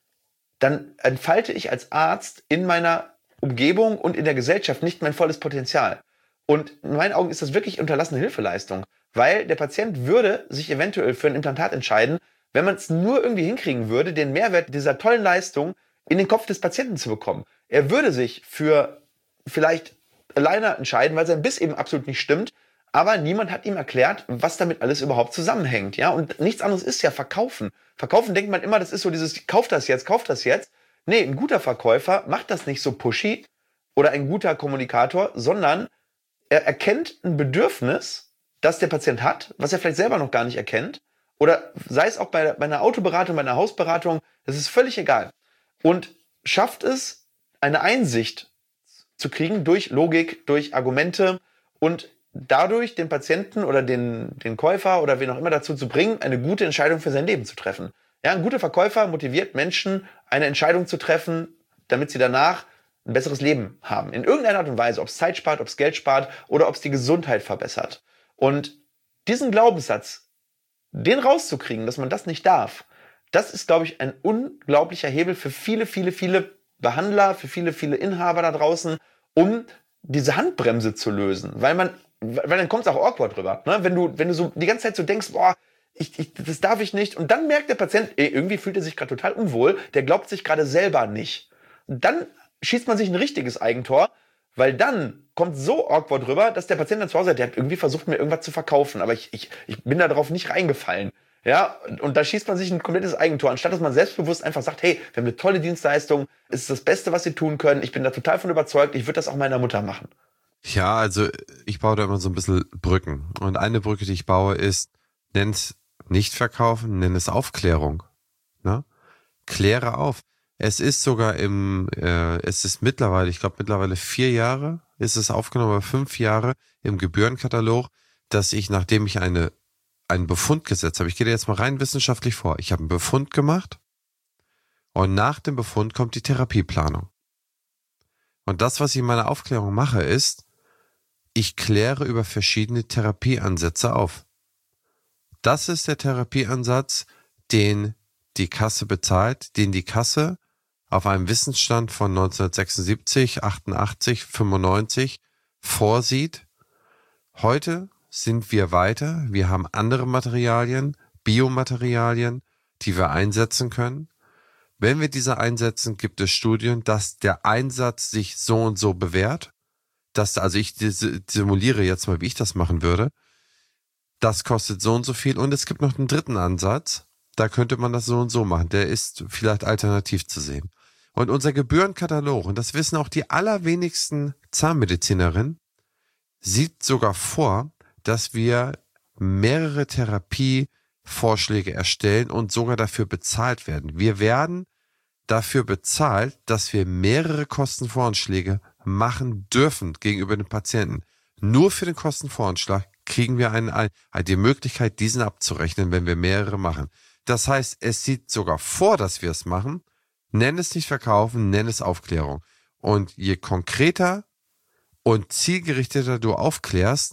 dann entfalte ich als Arzt in meiner Umgebung und in der Gesellschaft nicht mein volles Potenzial. Und in meinen Augen ist das wirklich unterlassene Hilfeleistung, weil der Patient würde sich eventuell für ein Implantat entscheiden, wenn man es nur irgendwie hinkriegen würde, den Mehrwert dieser tollen Leistung in den Kopf des Patienten zu bekommen. Er würde sich für vielleicht Aligner entscheiden, weil sein Biss eben absolut nicht stimmt, aber niemand hat ihm erklärt, was damit alles überhaupt zusammenhängt. Ja? Und nichts anderes ist ja Verkaufen. Verkaufen denkt man immer, das ist so dieses, kauf das jetzt, kauf das jetzt. Nee, ein guter Verkäufer macht das nicht so pushy oder ein guter Kommunikator, sondern er erkennt ein Bedürfnis, das der Patient hat, was er vielleicht selber noch gar nicht erkennt. Oder sei es auch bei einer Autoberatung, bei einer Hausberatung, das ist völlig egal. Und schafft es, eine Einsicht zu kriegen durch Logik, durch Argumente und dadurch den Patienten oder den Käufer oder wen auch immer dazu zu bringen, eine gute Entscheidung für sein Leben zu treffen. Ja, ein guter Verkäufer motiviert Menschen, eine Entscheidung zu treffen, damit sie danach ein besseres Leben haben. In irgendeiner Art und Weise, ob es Zeit spart, ob es Geld spart oder ob es die Gesundheit verbessert. Und diesen Glaubenssatz, den rauszukriegen, dass man das nicht darf, das ist, glaube ich, ein unglaublicher Hebel für viele, viele, viele Behandler, für viele, viele Inhaber da draußen, um diese Handbremse zu lösen. Weil man weil dann kommt es auch awkward rüber. Ne? Wenn du so die ganze Zeit so denkst, boah, das darf ich nicht. Und dann merkt der Patient, irgendwie fühlt er sich gerade total unwohl, der glaubt sich gerade selber nicht. Und dann schießt man sich ein richtiges Eigentor, weil dann kommt so awkward rüber, dass der Patient dann zu Hause hat, der hat irgendwie versucht, mir irgendwas zu verkaufen, aber ich bin da drauf nicht reingefallen. Ja, und da schießt man sich ein komplettes Eigentor, anstatt dass man selbstbewusst einfach sagt, hey, wir haben eine tolle Dienstleistung, es ist das Beste, was Sie tun können, ich bin da total von überzeugt, ich würde das auch meiner Mutter machen. Ja, also ich baue da immer so ein bisschen Brücken. Und eine Brücke, die ich baue, ist, nenn es nicht verkaufen, nenn es Aufklärung. Ne? Kläre auf. Es ist sogar es ist mittlerweile, ich glaube mittlerweile 4 Jahre ist es aufgenommen, aber 5 Jahre im Gebührenkatalog, dass ich, nachdem ich einen Befund gesetzt habe, ich gehe da jetzt mal rein wissenschaftlich vor, ich habe einen Befund gemacht und nach dem Befund kommt die Therapieplanung. Und das, was ich in meiner Aufklärung mache, ist, ich kläre über verschiedene Therapieansätze auf. Das ist der Therapieansatz, den die Kasse bezahlt, den die Kasse auf einem Wissensstand von 1976, 88, 95 vorsieht. Heute sind wir weiter. Wir haben andere Materialien, Biomaterialien, die wir einsetzen können. Wenn wir diese einsetzen, gibt es Studien, dass der Einsatz sich so und so bewährt. Also ich simuliere jetzt mal, wie ich das machen würde. Das kostet so und so viel. Und es gibt noch einen dritten Ansatz. Da könnte man das so und so machen. Der ist vielleicht alternativ zu sehen. Und unser Gebührenkatalog, und das wissen auch die allerwenigsten Zahnmedizinerinnen, sieht sogar vor, dass wir mehrere Therapievorschläge erstellen und sogar dafür bezahlt werden. Wir werden dafür bezahlt, dass wir mehrere Kostenvoranschläge machen dürfen gegenüber den Patienten. Nur für den Kostenvoranschlag kriegen wir die Möglichkeit, diesen abzurechnen, wenn wir mehrere machen. Das heißt, es sieht sogar vor, dass wir es machen. Nenn es nicht verkaufen, nenn es Aufklärung. Und je konkreter und zielgerichteter du aufklärst,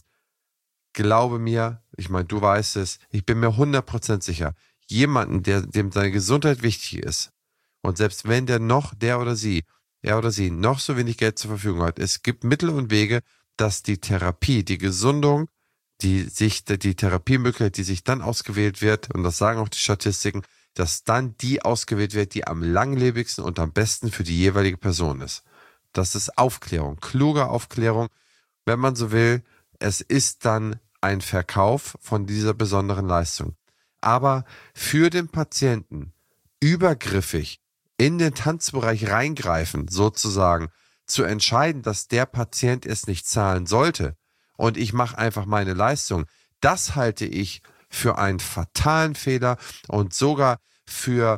glaube mir, ich meine, du weißt es, ich bin mir 100% sicher, jemanden, dem seine Gesundheit wichtig ist, und selbst wenn er oder sie noch so wenig Geld zur Verfügung hat, es gibt Mittel und Wege, dass die Therapie, die Gesundung, die Therapiemöglichkeit, die sich dann ausgewählt wird, und das sagen auch die Statistiken, dass dann die ausgewählt wird, die am langlebigsten und am besten für die jeweilige Person ist. Das ist Aufklärung, kluge Aufklärung. Wenn man so will, es ist dann ein Verkauf von dieser besonderen Leistung. Aber für den Patienten übergriffig in den Tanzbereich reingreifen, sozusagen, zu entscheiden, dass der Patient es nicht zahlen sollte und ich mache einfach meine Leistung, das halte ich für einen fatalen Fehler und sogar für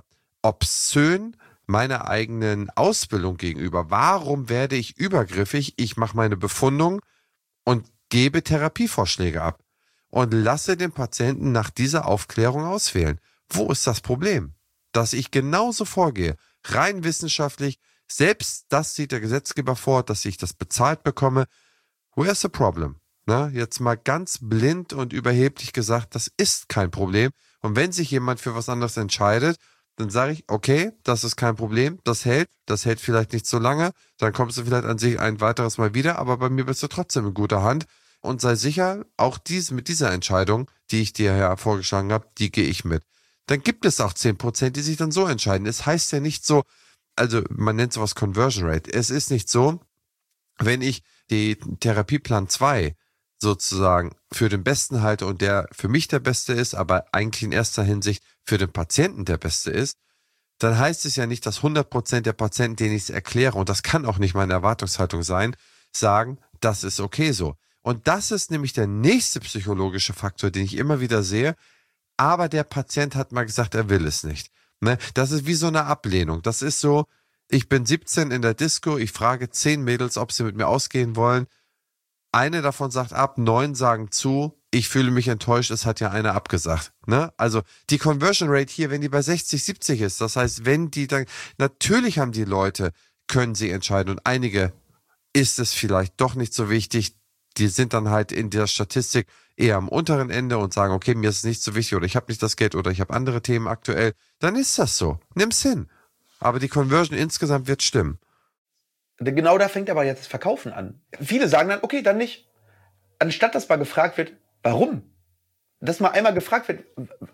obszön meiner eigenen Ausbildung gegenüber. Warum werde ich übergriffig? Ich mache meine Befundung und gebe Therapievorschläge ab und lasse den Patienten nach dieser Aufklärung auswählen. Wo ist das Problem? Dass ich genauso vorgehe, rein wissenschaftlich, selbst das sieht der Gesetzgeber vor, dass ich das bezahlt bekomme. Where's the problem? Na, jetzt mal ganz blind und überheblich gesagt, das ist kein Problem. Und wenn sich jemand für was anderes entscheidet, dann sage ich, okay, das ist kein Problem, das hält vielleicht nicht so lange, dann kommst du vielleicht an sich ein weiteres Mal wieder, aber bei mir bist du trotzdem in guter Hand. Und sei sicher, auch mit dieser Entscheidung, die ich dir ja vorgeschlagen habe, die gehe ich mit. Dann gibt es auch 10%, die sich dann so entscheiden. Es heißt ja nicht so, also man nennt sowas Conversion Rate. Es ist nicht so, wenn ich die Therapieplan 2 sozusagen für den Besten halte und der für mich der Beste ist, aber eigentlich in erster Hinsicht für den Patienten der Beste ist, dann heißt es ja nicht, dass 100% der Patienten, denen ich es erkläre, und das kann auch nicht meine Erwartungshaltung sein, sagen, das ist okay so. Und das ist nämlich der nächste psychologische Faktor, den ich immer wieder sehe, aber der Patient hat mal gesagt, er will es nicht. Ne? Das ist wie so eine Ablehnung. Das ist so, ich bin 17 in der Disco, ich frage 10 Mädels, ob sie mit mir ausgehen wollen. Eine davon sagt ab, 9 sagen zu. Ich fühle mich enttäuscht, es hat ja eine abgesagt. Ne? Also die Conversion Rate hier, wenn die bei 60, 70 ist, das heißt, wenn die dann, natürlich haben die Leute, können sie entscheiden und einige ist es vielleicht doch nicht so wichtig, die sind dann halt in der Statistik eher am unteren Ende und sagen, okay, mir ist es nicht so wichtig oder ich habe nicht das Geld oder ich habe andere Themen aktuell, dann ist das so. Nimm's hin. Aber die Conversion insgesamt wird stimmen. Genau da fängt aber jetzt das Verkaufen an. Viele sagen dann, okay, dann nicht. anstatt dass mal gefragt wird, warum? Dass mal einmal gefragt wird,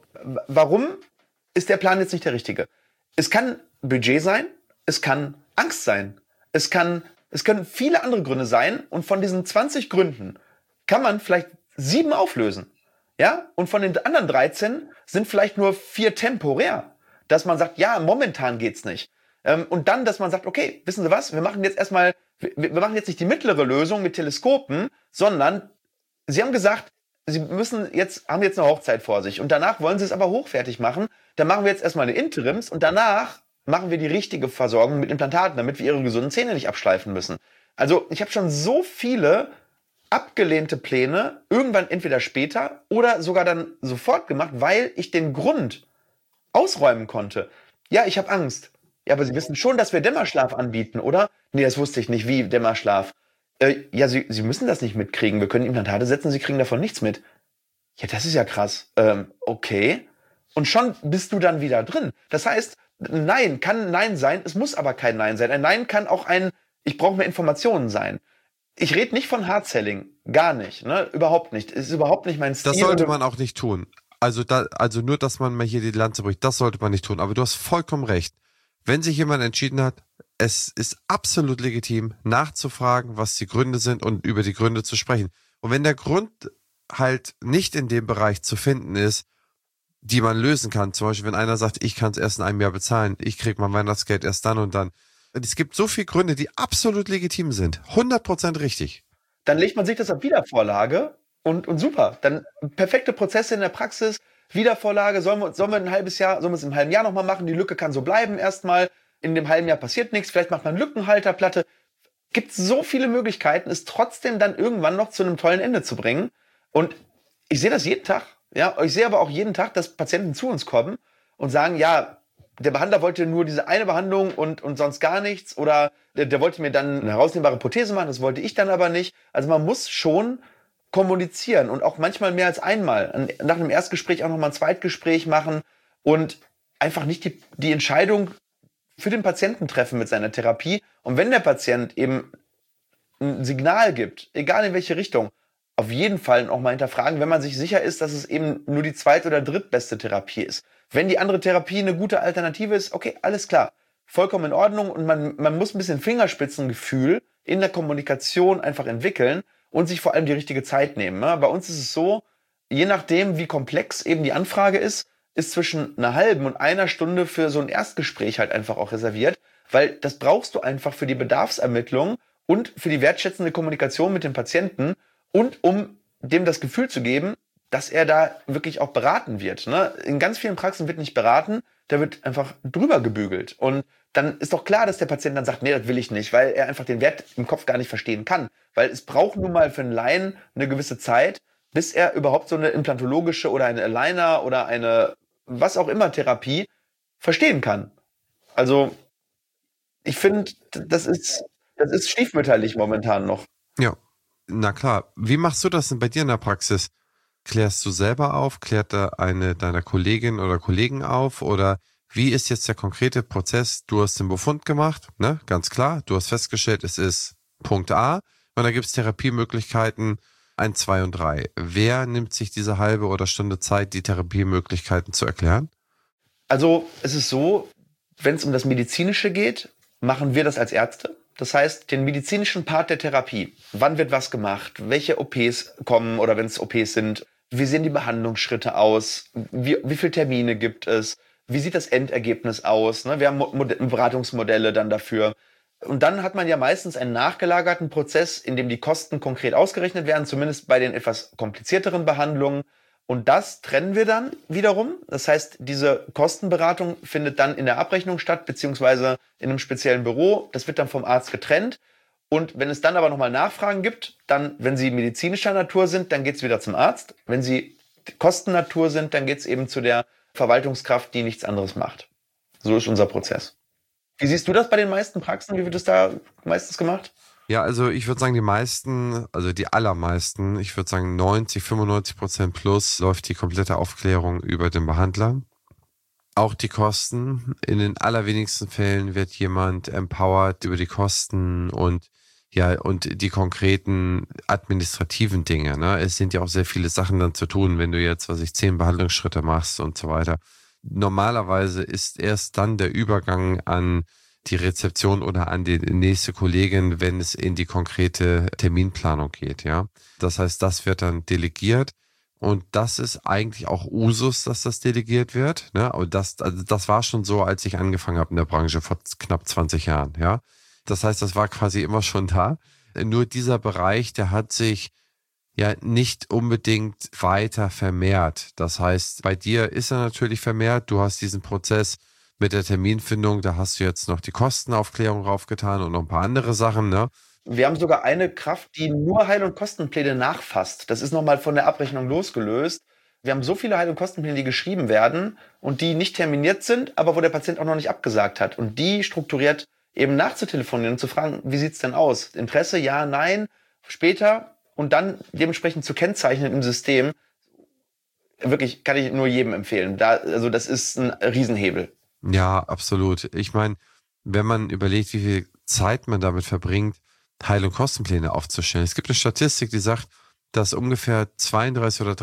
warum ist der Plan jetzt nicht der richtige? Es kann Budget sein, es kann Angst sein, es können viele andere Gründe sein und von diesen 20 Gründen kann man vielleicht 7 auflösen. Ja? Und von den anderen 13 sind vielleicht nur 4 temporär. Dass man sagt, ja, momentan geht's nicht. Und dann, dass man sagt, okay, wissen Sie was, wir machen jetzt nicht die mittlere Lösung mit Teleskopen, sondern Sie haben gesagt, Sie haben jetzt eine Hochzeit vor sich und danach wollen Sie es aber hochwertig machen. Dann machen wir jetzt erstmal eine Interims und danach machen wir die richtige Versorgung mit Implantaten, damit wir Ihre gesunden Zähne nicht abschleifen müssen. Also ich habe schon so viele abgelehnte Pläne irgendwann entweder später oder sogar dann sofort gemacht, weil ich den Grund ausräumen konnte. Ja, ich habe Angst. Ja, aber Sie wissen schon, dass wir Dämmerschlaf anbieten, oder? Nee, das wusste ich nicht. Wie Dämmerschlaf? Ja, Sie müssen das nicht mitkriegen. Wir können Implantate setzen, Sie kriegen davon nichts mit. Ja, das ist ja krass. Okay. Und schon bist du dann wieder drin. Das heißt, Nein kann Nein sein, es muss aber kein Nein sein. Ein Nein kann auch ich brauche mehr Informationen sein. Ich rede nicht von Hard-Selling. Gar nicht. Ne? Überhaupt nicht. Es ist überhaupt nicht mein Stil. Das sollte man auch nicht tun. Also nur, dass man mal hier die Lanze bricht, das sollte man nicht tun. Aber du hast vollkommen recht. Wenn sich jemand entschieden hat, es ist absolut legitim, nachzufragen, was die Gründe sind und über die Gründe zu sprechen. Und wenn der Grund halt nicht in dem Bereich zu finden ist, die man lösen kann, zum Beispiel wenn einer sagt, ich kann es erst in einem Jahr bezahlen, ich kriege mein Weihnachtsgeld erst dann und dann. Es gibt so viele Gründe, die absolut legitim sind. 100% richtig. Dann legt man sich das auf Wiedervorlage und super. Dann perfekte Prozesse in der Praxis, Wiedervorlage, sollen wir ein halbes Jahr, sollen wir es im halben Jahr nochmal machen? Die Lücke kann so bleiben erstmal. In dem halben Jahr passiert nichts. Vielleicht macht man Lückenhalterplatte. Gibt so viele Möglichkeiten, es trotzdem dann irgendwann noch zu einem tollen Ende zu bringen. Und ich sehe das jeden Tag. Ja, ich sehe aber auch jeden Tag, dass Patienten zu uns kommen und sagen, ja, der Behandler wollte nur diese eine Behandlung und sonst gar nichts. Oder der wollte mir dann eine herausnehmbare Prothese machen, das wollte ich dann aber nicht. Also man muss schon kommunizieren und auch manchmal mehr als einmal. Nach einem Erstgespräch auch nochmal ein Zweitgespräch machen und einfach nicht die Entscheidung für den Patienten treffen mit seiner Therapie. Und wenn der Patient eben ein Signal gibt, egal in welche Richtung, auf jeden Fall auch mal hinterfragen, wenn man sich sicher ist, dass es eben nur die zweit- oder drittbeste Therapie ist. Wenn die andere Therapie eine gute Alternative ist, okay, alles klar, vollkommen in Ordnung und man muss ein bisschen Fingerspitzengefühl in der Kommunikation einfach entwickeln und sich vor allem die richtige Zeit nehmen. Ne? Bei uns ist es so, je nachdem, wie komplex eben die Anfrage ist zwischen einer halben und einer Stunde für so ein Erstgespräch halt einfach auch reserviert, weil das brauchst du einfach für die Bedarfsermittlung und für die wertschätzende Kommunikation mit dem Patienten und um dem das Gefühl zu geben, dass er da wirklich auch beraten wird. Ne? In ganz vielen Praxen wird nicht beraten, da wird einfach drüber gebügelt. Und dann ist doch klar, dass der Patient dann sagt, nee, das will ich nicht, weil er einfach den Wert im Kopf gar nicht verstehen kann. Weil es braucht nun mal für einen Laien eine gewisse Zeit, bis er überhaupt so eine implantologische oder eine Aligner oder eine was auch immer Therapie verstehen kann. Also ich finde, das ist stiefmütterlich momentan noch. Ja, na klar. Wie machst du das denn bei dir in der Praxis? Klärst du selber auf? Klärt da eine deiner Kolleginnen oder Kollegen auf? Oder wie ist jetzt der konkrete Prozess? Du hast den Befund gemacht, ne? Ganz klar. Du hast festgestellt, es ist Punkt A. Und da gibt es Therapiemöglichkeiten 1, 2 und 3. Wer nimmt sich diese halbe oder Stunde Zeit, die Therapiemöglichkeiten zu erklären? Also es ist so, wenn es um das Medizinische geht, machen wir das als Ärzte. Das heißt, den medizinischen Part der Therapie. Wann wird was gemacht? Welche OPs kommen oder wenn es OPs sind? Wie sehen die Behandlungsschritte aus? Wie viele Termine gibt es? Wie sieht das Endergebnis aus? Wir haben Beratungsmodelle dann dafür. Und dann hat man ja meistens einen nachgelagerten Prozess, in dem die Kosten konkret ausgerechnet werden, zumindest bei den etwas komplizierteren Behandlungen. Und das trennen wir dann wiederum. Das heißt, diese Kostenberatung findet dann in der Abrechnung statt, beziehungsweise in einem speziellen Büro. Das wird dann vom Arzt getrennt. Und wenn es dann aber nochmal Nachfragen gibt, dann, wenn sie medizinischer Natur sind, dann geht es wieder zum Arzt. Wenn sie Kostennatur sind, dann geht es eben zu der Verwaltungskraft, die nichts anderes macht. So ist unser Prozess. Wie siehst du das bei den meisten Praxen? Wie wird das da meistens gemacht? Ja, also ich würde sagen, die meisten, also die allermeisten, ich würde sagen 90-95% plus läuft die komplette Aufklärung über den Behandler. Auch die Kosten. In den allerwenigsten Fällen wird jemand empowered über die Kosten und Ja, und die konkreten administrativen Dinge, ne? Es sind ja auch sehr viele Sachen dann zu tun, wenn du jetzt, 10 Behandlungsschritte machst und so weiter. Normalerweise ist erst dann der Übergang an die Rezeption oder an die nächste Kollegin, wenn es in die konkrete Terminplanung geht, ja. Das heißt, das wird dann delegiert und das ist eigentlich auch Usus, dass das delegiert wird, ne? Und das war schon so, als ich angefangen habe in der Branche vor knapp 20 Jahren, ja. Das heißt, das war quasi immer schon da. Nur dieser Bereich, der hat sich ja nicht unbedingt weiter vermehrt. Das heißt, bei dir ist er natürlich vermehrt. Du hast diesen Prozess mit der Terminfindung, da hast du jetzt noch die Kostenaufklärung raufgetan und noch ein paar andere Sachen, ne? Wir haben sogar eine Kraft, die nur Heil- und Kostenpläne nachfasst. Das ist nochmal von der Abrechnung losgelöst. Wir haben so viele Heil- und Kostenpläne, die geschrieben werden und die nicht terminiert sind, aber wo der Patient auch noch nicht abgesagt hat. Und die strukturiert eben nachzutelefonieren und zu fragen, wie sieht's denn aus? Interesse, ja, nein, später und dann dementsprechend zu kennzeichnen im System. Wirklich, kann ich nur jedem empfehlen. Also das ist ein Riesenhebel. Ja, absolut. Ich meine, wenn man überlegt, wie viel Zeit man damit verbringt, Heil- und Kostenpläne aufzustellen. Es gibt eine Statistik, die sagt, dass ungefähr 32 oder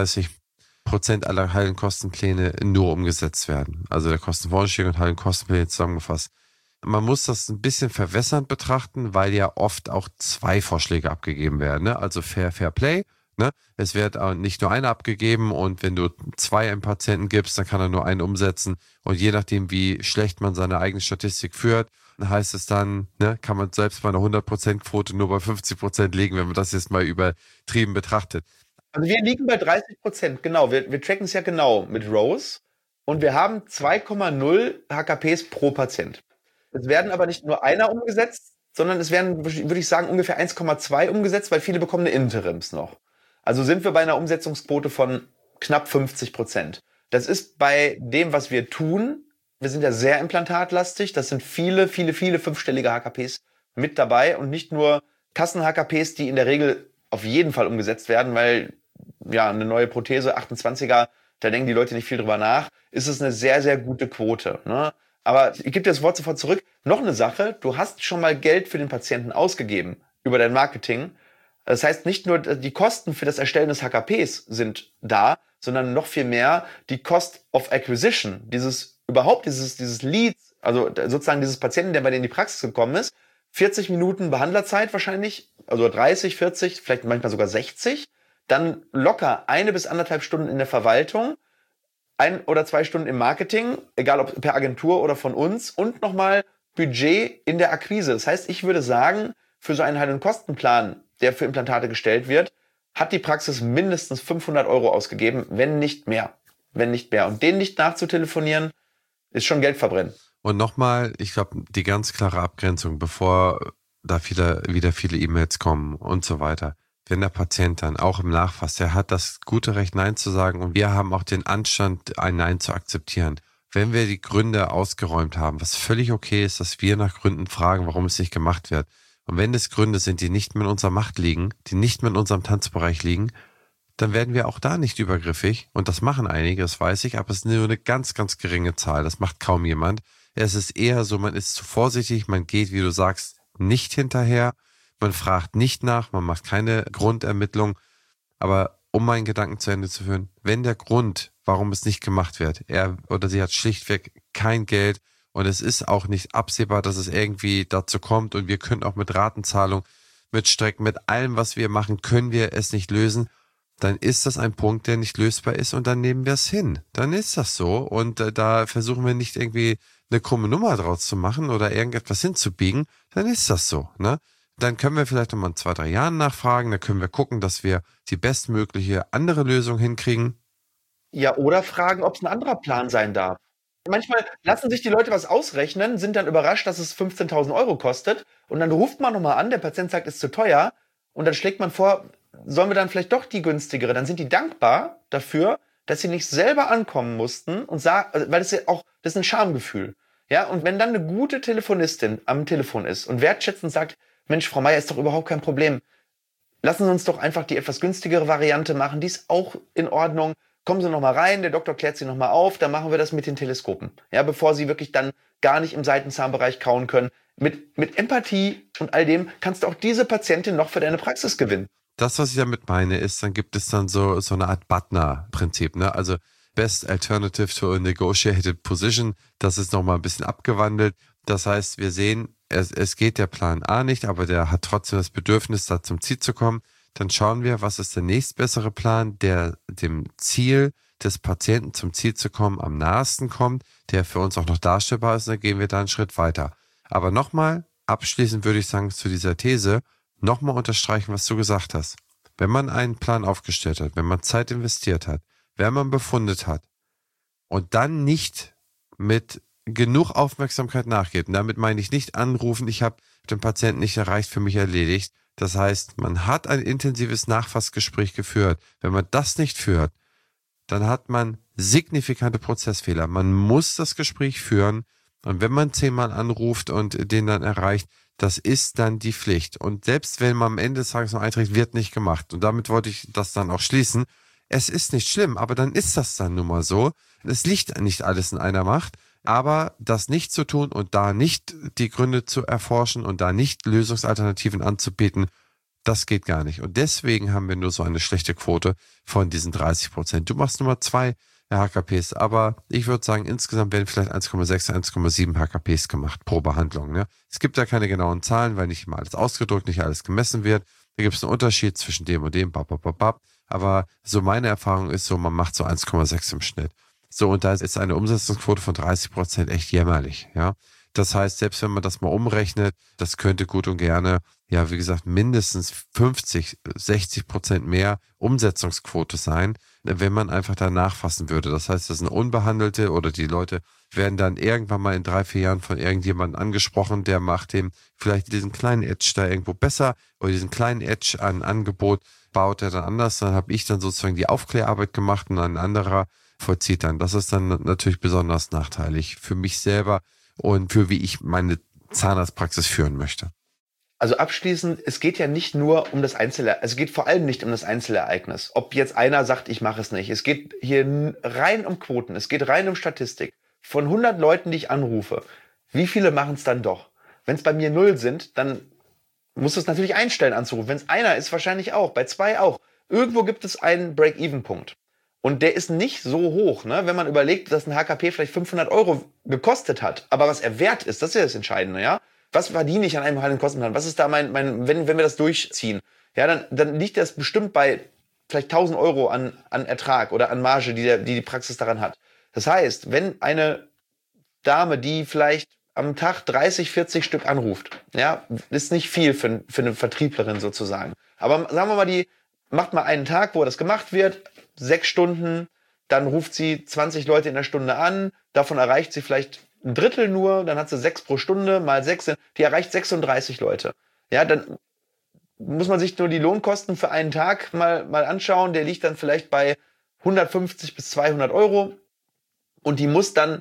33% aller Heil- und Kostenpläne nur umgesetzt werden. Also der Kostenvoranschlag und Heil- und Kostenpläne zusammengefasst. Man muss das ein bisschen verwässernd betrachten, weil ja oft auch 2 Vorschläge abgegeben werden. Ne? Also Fair Play. Ne? Es wird nicht nur einer abgegeben und wenn du 2 einem Patienten gibst, dann kann er nur einen umsetzen. Und je nachdem, wie schlecht man seine eigene Statistik führt, heißt es dann, ne, kann man selbst bei einer 100%-Quote nur bei 50% liegen, wenn man das jetzt mal übertrieben betrachtet. Also wir liegen bei 30%, genau. Wir tracken es ja genau mit Rose und wir haben 2,0 HKPs pro Patient. Es werden aber nicht nur einer umgesetzt, sondern es werden, würde ich sagen, ungefähr 1,2 umgesetzt, weil viele bekommen eine Interims noch. Also sind wir bei einer Umsetzungsquote von knapp 50%. Das ist bei dem, was wir tun, wir sind ja sehr implantatlastig, das sind viele fünfstellige HKPs mit dabei und nicht nur Kassen-HKPs, die in der Regel auf jeden Fall umgesetzt werden, weil ja eine neue Prothese, 28er, da denken die Leute nicht viel drüber nach, ist es eine sehr, sehr gute Quote. Ne? Aber ich gebe dir das Wort sofort zurück. Noch eine Sache, du hast schon mal Geld für den Patienten ausgegeben über dein Marketing. Das heißt, nicht nur die Kosten für das Erstellen des HKPs sind da, sondern noch viel mehr die Cost of Acquisition, dieses Leads, also sozusagen dieses Patienten, der bei dir in die Praxis gekommen ist, 40 Minuten Behandlerzeit wahrscheinlich, also 30, 40, vielleicht manchmal sogar 60, dann locker 1 bis 1,5 Stunden in der Verwaltung, 1 oder 2 Stunden im Marketing, egal ob per Agentur oder von uns und nochmal Budget in der Akquise. Das heißt, ich würde sagen, für so einen Heil- und Kostenplan, der für Implantate gestellt wird, hat die Praxis mindestens 500 € ausgegeben, wenn nicht mehr. Wenn nicht mehr. Und den nicht nachzutelefonieren, ist schon Geld verbrennen. Und nochmal, ich glaube, die ganz klare Abgrenzung, bevor da wieder viele E-Mails kommen und so weiter. Wenn der Patient dann auch im Nachfass, der hat das gute Recht, Nein zu sagen und wir haben auch den Anstand, ein Nein zu akzeptieren. Wenn wir die Gründe ausgeräumt haben, was völlig okay ist, dass wir nach Gründen fragen, warum es nicht gemacht wird. Und wenn es Gründe sind, die nicht mehr in unserer Macht liegen, die nicht mehr in unserem Tanzbereich liegen, dann werden wir auch da nicht übergriffig. Und das machen einige, das weiß ich, aber es ist nur eine ganz, ganz geringe Zahl. Das macht kaum jemand. Es ist eher so, man ist zu vorsichtig, man geht, wie du sagst, nicht hinterher, man fragt nicht nach, man macht keine Grundermittlung. Aber um meinen Gedanken zu Ende zu führen, wenn der Grund, warum es nicht gemacht wird, er oder sie hat schlichtweg kein Geld und es ist auch nicht absehbar, dass es irgendwie dazu kommt und wir können auch mit Ratenzahlung, mit Strecken, mit allem, was wir machen, können wir es nicht lösen, dann ist das ein Punkt, der nicht lösbar ist und dann nehmen wir es hin. Dann ist das so und da versuchen wir nicht irgendwie eine krumme Nummer draus zu machen oder irgendetwas hinzubiegen, dann ist das so, ne? Dann können wir vielleicht nochmal in 2, 3 Jahren nachfragen, dann können wir gucken, dass wir die bestmögliche andere Lösung hinkriegen. Ja, oder fragen, ob es ein anderer Plan sein darf. Manchmal lassen sich die Leute was ausrechnen, sind dann überrascht, dass es 15.000 € kostet und dann ruft man nochmal an, der Patient sagt, ist zu teuer und dann schlägt man vor, sollen wir dann vielleicht doch die günstigere? Dann sind die dankbar dafür, dass sie nicht selber ankommen mussten und sagen, weil das ja auch, das ist ein Schamgefühl. Ja, und wenn dann eine gute Telefonistin am Telefon ist und wertschätzend sagt, Mensch, Frau Meier, ist doch überhaupt kein Problem. Lassen Sie uns doch einfach die etwas günstigere Variante machen, die ist auch in Ordnung. Kommen Sie noch mal rein, der Doktor klärt Sie noch mal auf, dann machen wir das mit den Teleskopen. Ja, bevor Sie wirklich dann gar nicht im Seitenzahnbereich kauen können. mit Empathie und all dem kannst du auch diese Patientin noch für deine Praxis gewinnen. Das, was ich damit meine, ist, dann gibt es dann so eine Art Butner-Prinzip, ne? Also Best Alternative to a Negotiated Position, das ist nochmal ein bisschen abgewandelt. Das heißt, wir sehen, es geht der Plan A nicht, aber der hat trotzdem das Bedürfnis, da zum Ziel zu kommen. Dann schauen wir, was ist der nächstbessere Plan, der dem Ziel des Patienten zum Ziel zu kommen am nahesten kommt, der für uns auch noch darstellbar ist, und dann gehen wir da einen Schritt weiter. Aber nochmal, abschließend würde ich sagen, zu dieser These, nochmal unterstreichen, was du gesagt hast. Wenn man einen Plan aufgestellt hat, wenn man Zeit investiert hat, wenn man befundet hat und dann nicht mit genug Aufmerksamkeit nachgeht, und damit meine ich nicht anrufen, ich habe den Patienten nicht erreicht, für mich erledigt. Das heißt, man hat ein intensives Nachfassgespräch geführt. Wenn man das nicht führt, dann hat man signifikante Prozessfehler. Man muss das Gespräch führen, und wenn man 10-mal anruft und den dann erreicht, das ist dann die Pflicht. Und selbst wenn man am Ende des Tages noch einträgt, wird nicht gemacht. Und damit wollte ich das dann auch schließen. Es ist nicht schlimm, aber dann ist das dann nun mal so. Es liegt nicht alles in einer Macht, aber das nicht zu tun und da nicht die Gründe zu erforschen und da nicht Lösungsalternativen anzubieten, das geht gar nicht. Und deswegen haben wir nur so eine schlechte Quote von diesen 30%. Du machst Nummer 2 HKPs, aber ich würde sagen, insgesamt werden vielleicht 1,6, 1,7 HKPs gemacht pro Behandlung. Ne? Es gibt da keine genauen Zahlen, weil nicht immer alles ausgedrückt, nicht alles gemessen wird. Da gibt es einen Unterschied zwischen dem und dem, aber so meine Erfahrung ist so, man macht so 1,6 im Schnitt. So, und da ist eine Umsetzungsquote von 30% echt jämmerlich, ja. Das heißt, selbst wenn man das mal umrechnet, das könnte gut und gerne, ja, wie gesagt, mindestens 50, 60% mehr Umsetzungsquote sein, wenn man einfach da nachfassen würde. Das heißt, das sind Unbehandelte oder die Leute werden dann irgendwann mal in 3-4 Jahren von irgendjemandem angesprochen, der macht dem vielleicht diesen kleinen Edge da irgendwo besser oder diesen kleinen Edge an Angebot baut er dann anders. Dann habe ich dann sozusagen die Aufklärarbeit gemacht und ein anderer vollzieht dann. Das ist dann natürlich besonders nachteilig für mich selber und für wie ich meine Zahnarztpraxis führen möchte. Also abschließend, es geht ja nicht nur um das es geht vor allem nicht um das Einzelereignis. Ob jetzt einer sagt, ich mache es nicht. Es geht hier rein um Quoten, es geht rein um Statistik. Von 100 Leuten, die ich anrufe, wie viele machen es dann doch? Wenn es bei mir 0 sind, dann muss es natürlich einstellen anzurufen. Wenn es einer ist, wahrscheinlich auch, bei 2 auch. Irgendwo gibt es einen Break-Even-Punkt. Und der ist nicht so hoch, ne? Wenn man überlegt, dass ein HKP vielleicht 500 € gekostet hat. Aber was er wert ist, das ist ja das Entscheidende, ja? Was verdiene ich an einem heiligen Kostenplan? Was ist da wenn wir das durchziehen? Ja, dann liegt das bestimmt bei vielleicht 1.000 € an Ertrag oder an Marge, die Praxis daran hat. Das heißt, wenn eine Dame, die vielleicht am Tag 30, 40 Stück anruft, ja, ist nicht viel für eine Vertrieblerin sozusagen. Aber sagen wir mal, die macht mal einen Tag, wo das gemacht wird, 6 Stunden, dann ruft sie 20 Leute in der Stunde an, davon erreicht sie vielleicht ein Drittel nur, dann hat sie 6 pro Stunde, mal 6, die erreicht 36 Leute. Ja, dann muss man sich nur die Lohnkosten für einen Tag mal anschauen, der liegt dann vielleicht bei 150 bis 200 € und die muss dann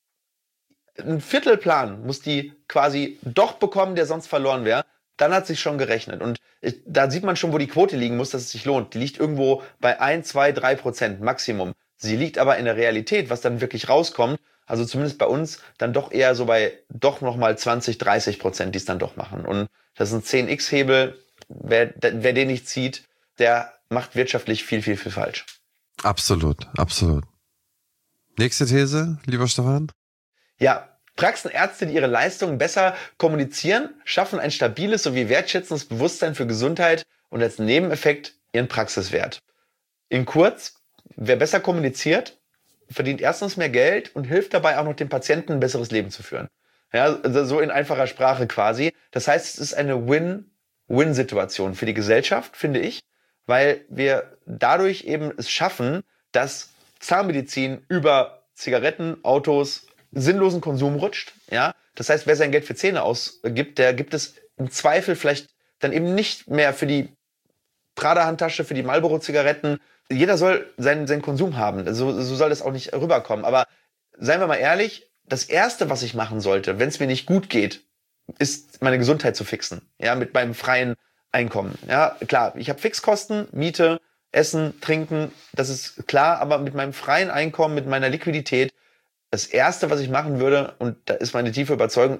einen Viertelplan, muss die quasi doch bekommen, der sonst verloren wäre. Dann hat sich schon gerechnet. Und da sieht man schon, wo die Quote liegen muss, dass es sich lohnt. Die liegt irgendwo bei 1, 2, 3% Maximum. Sie liegt aber in der Realität, was dann wirklich rauskommt, also zumindest bei uns, dann doch eher so bei doch nochmal 20-30%, die es dann doch machen. Und das ist ein 10x-Hebel. Wer den nicht zieht, der macht wirtschaftlich viel, viel, viel falsch. Absolut, absolut. Nächste These, lieber Stefan? Ja, Praxenärzte, die ihre Leistungen besser kommunizieren, schaffen ein stabiles sowie wertschätzendes Bewusstsein für Gesundheit und als Nebeneffekt ihren Praxiswert. In kurz, wer besser kommuniziert, verdient erstens mehr Geld und hilft dabei auch noch dem Patienten ein besseres Leben zu führen. Ja, so in einfacher Sprache quasi. Das heißt, es ist eine Win-Win-Situation für die Gesellschaft, finde ich, weil wir dadurch eben es schaffen, dass Zahnmedizin über Zigaretten, Autos, sinnlosen Konsum rutscht. Ja? Das heißt, wer sein Geld für Zähne ausgibt, der gibt es im Zweifel vielleicht dann eben nicht mehr für die Prada-Handtasche, für die Marlboro-Zigaretten. Jeder soll seinen Konsum haben. So soll das auch nicht rüberkommen. Aber seien wir mal ehrlich, das Erste, was ich machen sollte, wenn es mir nicht gut geht, ist meine Gesundheit zu fixen. Ja, mit meinem freien Einkommen. Ja, klar, ich habe Fixkosten, Miete, Essen, Trinken, das ist klar, aber mit meinem freien Einkommen, mit meiner Liquidität, das Erste, was ich machen würde, und da ist meine tiefe Überzeugung, ist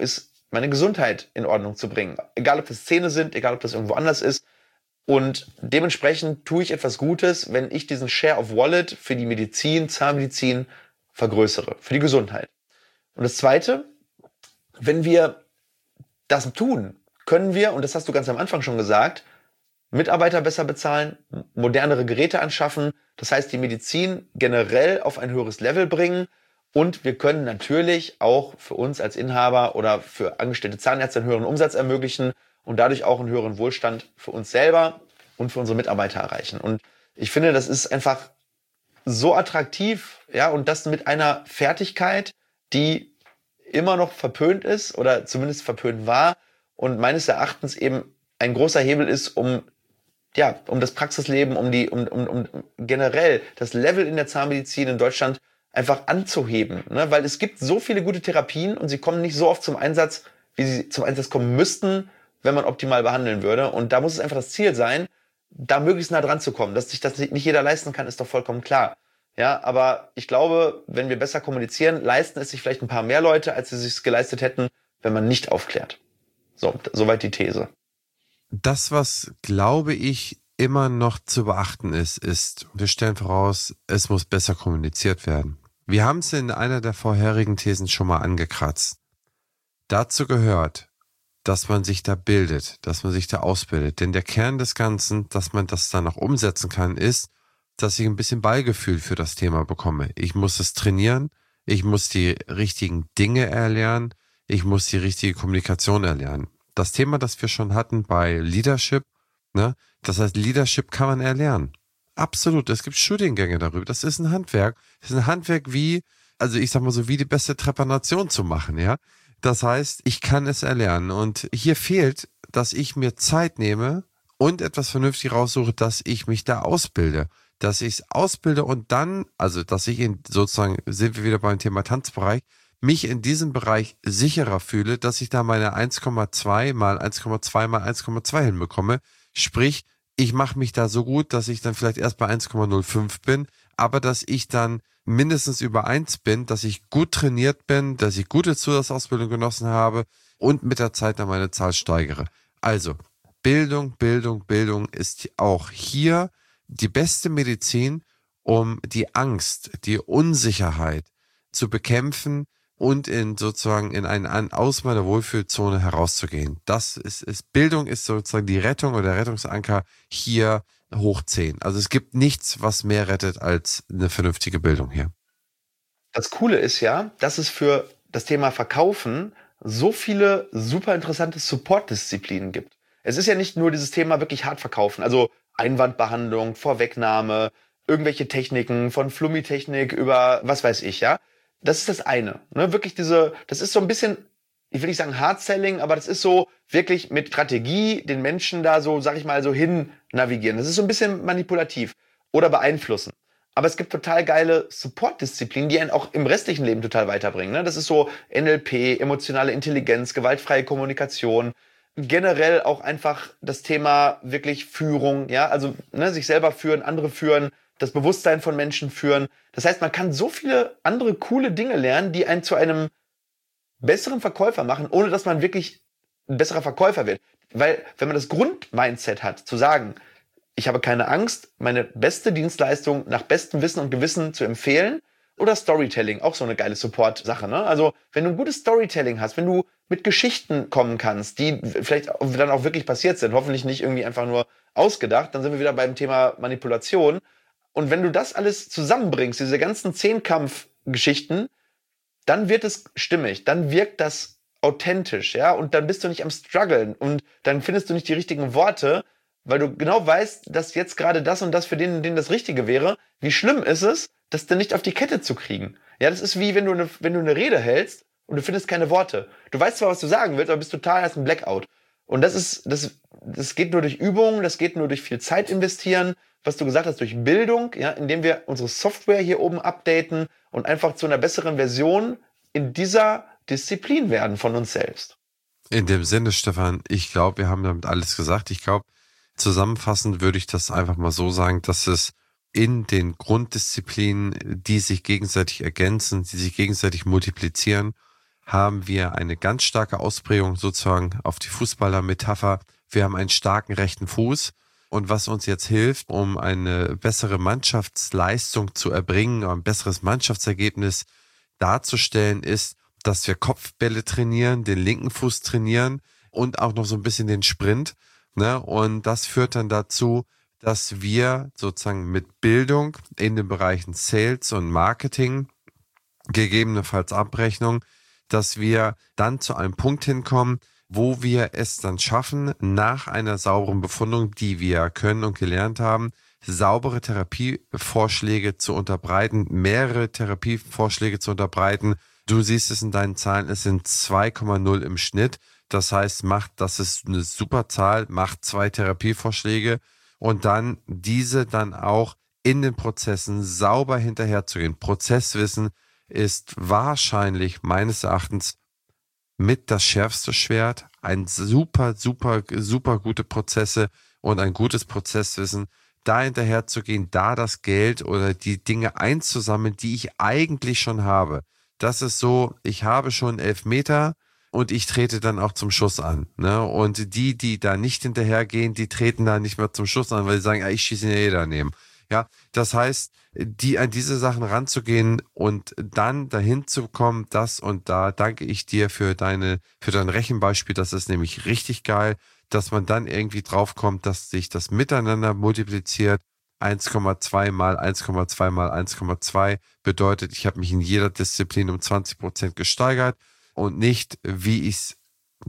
meine Gesundheit in Ordnung zu bringen. Egal, ob das Zähne sind, egal, ob das irgendwo anders ist. Und dementsprechend tue ich etwas Gutes, wenn ich diesen Share of Wallet für die Medizin, Zahnmedizin vergrößere, für die Gesundheit. Und das Zweite, wenn wir das tun, können wir, und das hast du ganz am Anfang schon gesagt, Mitarbeiter besser bezahlen, modernere Geräte anschaffen, das heißt die Medizin generell auf ein höheres Level bringen und wir können natürlich auch für uns als Inhaber oder für angestellte Zahnärzte einen höheren Umsatz ermöglichen und dadurch auch einen höheren Wohlstand für uns selber und für unsere Mitarbeiter erreichen. Und ich finde, das ist einfach so attraktiv, ja, und das mit einer Fertigkeit, die immer noch verpönt ist oder zumindest verpönt war und meines Erachtens eben ein großer Hebel ist, um das Praxisleben, um generell das Level in der Zahnmedizin in Deutschland einfach anzuheben. Ne? Weil es gibt so viele gute Therapien und sie kommen nicht so oft zum Einsatz, wie sie zum Einsatz kommen müssten, wenn man optimal behandeln würde. Und da muss es einfach das Ziel sein, da möglichst nah dran zu kommen. Dass sich das nicht jeder leisten kann, ist doch vollkommen klar. Ja, aber ich glaube, wenn wir besser kommunizieren, leisten es sich vielleicht ein paar mehr Leute, als sie es sich geleistet hätten, wenn man nicht aufklärt. So, soweit die These. Das, was, glaube ich, immer noch zu beachten ist, wir stellen voraus, es muss besser kommuniziert werden. Wir haben es in einer der vorherigen Thesen schon mal angekratzt. Dazu gehört, dass man sich da bildet, dass man sich da ausbildet. Denn der Kern des Ganzen, dass man das dann auch umsetzen kann, ist, dass ich ein bisschen Beigefühl für das Thema bekomme. Ich muss es trainieren, ich muss die richtigen Dinge erlernen, ich muss die richtige Kommunikation erlernen. Das Thema, das wir schon hatten bei Leadership, ne? Das heißt, Leadership kann man erlernen. Absolut, es gibt Studiengänge darüber. Das ist ein Handwerk. Das ist ein Handwerk wie, also ich sag mal so, wie die beste Trepanation zu machen, ja. Das heißt, ich kann es erlernen. Und hier fehlt, dass ich mir Zeit nehme und etwas vernünftig raussuche, dass ich mich da ausbilde. Dass ich es ausbilde und dann, also dass ich sozusagen, sind wir wieder beim Thema Tanzbereich, mich in diesem Bereich sicherer fühle, dass ich da meine 1,2 mal 1,2 mal 1,2 hinbekomme. Sprich, ich mache mich da so gut, dass ich dann vielleicht erst bei 1,05 bin, aber dass ich dann mindestens über 1 bin, dass ich gut trainiert bin, dass ich gute Zusatzausbildung genossen habe und mit der Zeit dann meine Zahl steigere. Also, Bildung ist auch hier die beste Medizin, um die Angst, die Unsicherheit zu bekämpfen und aus meiner Wohlfühlzone herauszugehen. Bildung ist sozusagen die Rettung oder der Rettungsanker hier hoch 10. Also es gibt nichts, was mehr rettet als eine vernünftige Bildung hier. Das Coole ist ja, dass es für das Thema Verkaufen so viele super interessante Support-Disziplinen gibt. Es ist ja nicht nur dieses Thema wirklich hart verkaufen, also Einwandbehandlung, Vorwegnahme, irgendwelche Techniken von Flummi-Technik über was weiß ich, ja. Das ist das eine. Ne? Wirklich das ist so ein bisschen, ich will nicht sagen Hard Selling, aber das ist so wirklich mit Strategie den Menschen da so, sag ich mal, so hin navigieren. Das ist so ein bisschen manipulativ oder beeinflussen. Aber es gibt total geile Support-Disziplinen, die einen auch im restlichen Leben total weiterbringen. Ne? Das ist so NLP, emotionale Intelligenz, gewaltfreie Kommunikation, generell auch einfach das Thema wirklich Führung, ja, also sich selber führen, andere führen, das Bewusstsein von Menschen führen. Das heißt, man kann so viele andere coole Dinge lernen, die einen zu einem besseren Verkäufer machen, ohne dass man wirklich ein besserer Verkäufer wird. Weil, wenn man das Grundmindset hat, zu sagen, ich habe keine Angst, meine beste Dienstleistung nach bestem Wissen und Gewissen zu empfehlen, oder Storytelling, auch so eine geile Support-Sache, ne? Also, wenn du ein gutes Storytelling hast, wenn du mit Geschichten kommen kannst, die vielleicht dann auch wirklich passiert sind, hoffentlich nicht irgendwie einfach nur ausgedacht, dann sind wir wieder beim Thema Manipulation. Und wenn du das alles zusammenbringst, diese ganzen Zehnkampf-Geschichten, dann wird es stimmig, dann wirkt das authentisch, ja, und dann bist du nicht am struggeln und dann findest du nicht die richtigen Worte, weil du genau weißt, dass jetzt gerade das und das für den das Richtige wäre. Wie schlimm ist es, das dann nicht auf die Kette zu kriegen? Ja, das ist wie wenn du eine Rede hältst und du findest keine Worte. Du weißt zwar, was du sagen willst, aber bist total als ein Blackout. Und das geht nur durch Übung, das geht nur durch viel Zeit investieren, was du gesagt hast, durch Bildung, ja, indem wir unsere Software hier oben updaten und einfach zu einer besseren Version in dieser Disziplin werden von uns selbst. In dem Sinne, Stefan, ich glaube, wir haben damit alles gesagt. Ich glaube, zusammenfassend würde ich das einfach mal so sagen, dass es in den Grunddisziplinen, die sich gegenseitig ergänzen, die sich gegenseitig multiplizieren, haben wir eine ganz starke Ausprägung sozusagen auf die Fußballer-Metapher. Wir haben einen starken rechten Fuß. Und was uns jetzt hilft, um eine bessere Mannschaftsleistung zu erbringen, ein besseres Mannschaftsergebnis darzustellen, ist, dass wir Kopfbälle trainieren, den linken Fuß trainieren und auch noch so ein bisschen den Sprint. Ne? Und das führt dann dazu, dass wir sozusagen mit Bildung in den Bereichen Sales und Marketing, gegebenenfalls Abrechnung, dass wir dann zu einem Punkt hinkommen, wo wir es dann schaffen, nach einer sauberen Befundung, die wir können und gelernt haben, saubere Therapievorschläge zu unterbreiten, mehrere Therapievorschläge zu unterbreiten. Du siehst es in deinen Zahlen, es sind 2,0 im Schnitt. Das heißt, das ist eine super Zahl, macht 2 Therapievorschläge und dann diese dann auch in den Prozessen sauber hinterherzugehen. Prozesswissen ist wahrscheinlich meines Erachtens mit das schärfste Schwert, ein super gute Prozesse und ein gutes Prozesswissen, da hinterher zu gehen, da das Geld oder die Dinge einzusammeln, die ich eigentlich schon habe. Das ist so, ich habe schon 11 Meter und ich trete dann auch zum Schuss an. Ne? Und die da nicht hinterhergehen, die treten da nicht mehr zum Schuss an, weil sie sagen, ich schieße ihn ja daneben. Ja, das heißt, an diese Sachen ranzugehen und dann dahin zu kommen, das und da danke ich dir für dein Rechenbeispiel, das ist nämlich richtig geil, dass man dann irgendwie draufkommt, dass sich das miteinander multipliziert. 1,2 mal 1,2 mal 1,2 bedeutet, ich habe mich in jeder Disziplin um 20% gesteigert und nicht, wie ich es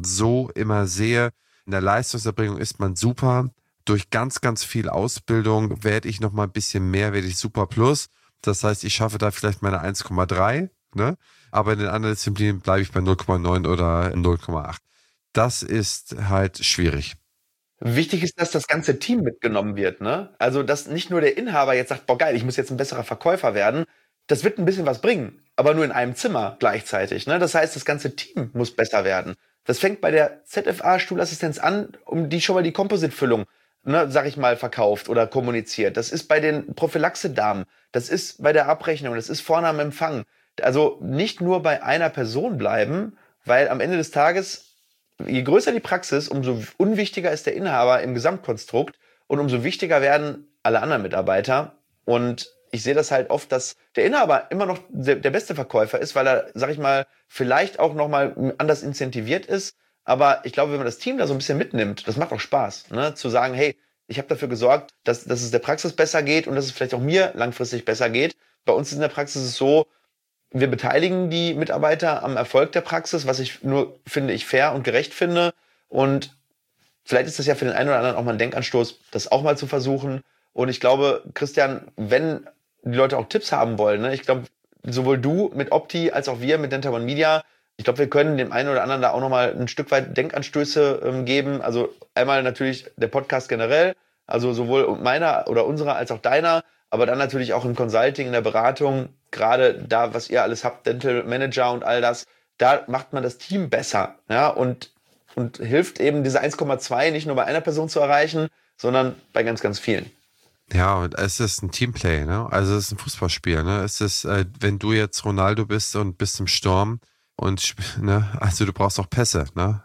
so immer sehe, in der Leistungserbringung ist man super. Durch ganz viel Ausbildung werde ich noch mal ein bisschen mehr, werde ich super plus. Das heißt, ich schaffe da vielleicht meine 1,3, ne? Aber in den anderen Disziplinen bleibe ich bei 0,9 oder 0,8. Das ist halt schwierig. Wichtig ist, dass das ganze Team mitgenommen wird, ne? Also, dass nicht nur der Inhaber jetzt sagt, boah geil, ich muss jetzt ein besserer Verkäufer werden. Das wird ein bisschen was bringen, aber nur in einem Zimmer gleichzeitig, ne? Das heißt, das ganze Team muss besser werden. Das fängt bei der ZFA-Stuhlassistenz an, um die schon mal die Composite-Füllung, ne, sag ich mal, verkauft oder kommuniziert. Das ist bei den Prophylaxe-Damen. Das ist bei der Abrechnung. Das ist vorne am Empfang. Also nicht nur bei einer Person bleiben, weil am Ende des Tages, je größer die Praxis, umso unwichtiger ist der Inhaber im Gesamtkonstrukt und umso wichtiger werden alle anderen Mitarbeiter. Und ich sehe das halt oft, dass der Inhaber immer noch der beste Verkäufer ist, weil er, sag ich mal, vielleicht auch nochmal anders incentiviert ist. Aber ich glaube, wenn man das Team da so ein bisschen mitnimmt, das macht auch Spaß, ne? Zu sagen, hey, ich habe dafür gesorgt, dass es der Praxis besser geht und dass es vielleicht auch mir langfristig besser geht. Bei uns in der Praxis ist es so, wir beteiligen die Mitarbeiter am Erfolg der Praxis, was ich nur, finde ich, fair und gerecht finde. Und vielleicht ist das ja für den einen oder anderen auch mal ein Denkanstoß, das auch mal zu versuchen. Und ich glaube, Christian, wenn die Leute auch Tipps haben wollen, ne? Ich glaube, sowohl du mit Opti als auch wir mit Dental One Media, ich glaube, wir können dem einen oder anderen da auch nochmal ein Stück weit Denkanstöße geben. Also einmal natürlich der Podcast generell, also sowohl meiner oder unserer als auch deiner, aber dann natürlich auch im Consulting, in der Beratung, gerade da, was ihr alles habt, Dental Manager und all das, da macht man das Team besser, ja, und hilft eben diese 1,2 nicht nur bei einer Person zu erreichen, sondern bei ganz vielen. Ja, und es ist ein Teamplay, ne? Also es ist ein Fußballspiel, ne? Es ist, wenn du jetzt Ronaldo bist und bist im Sturm und ne, also du brauchst auch Pässe, ne?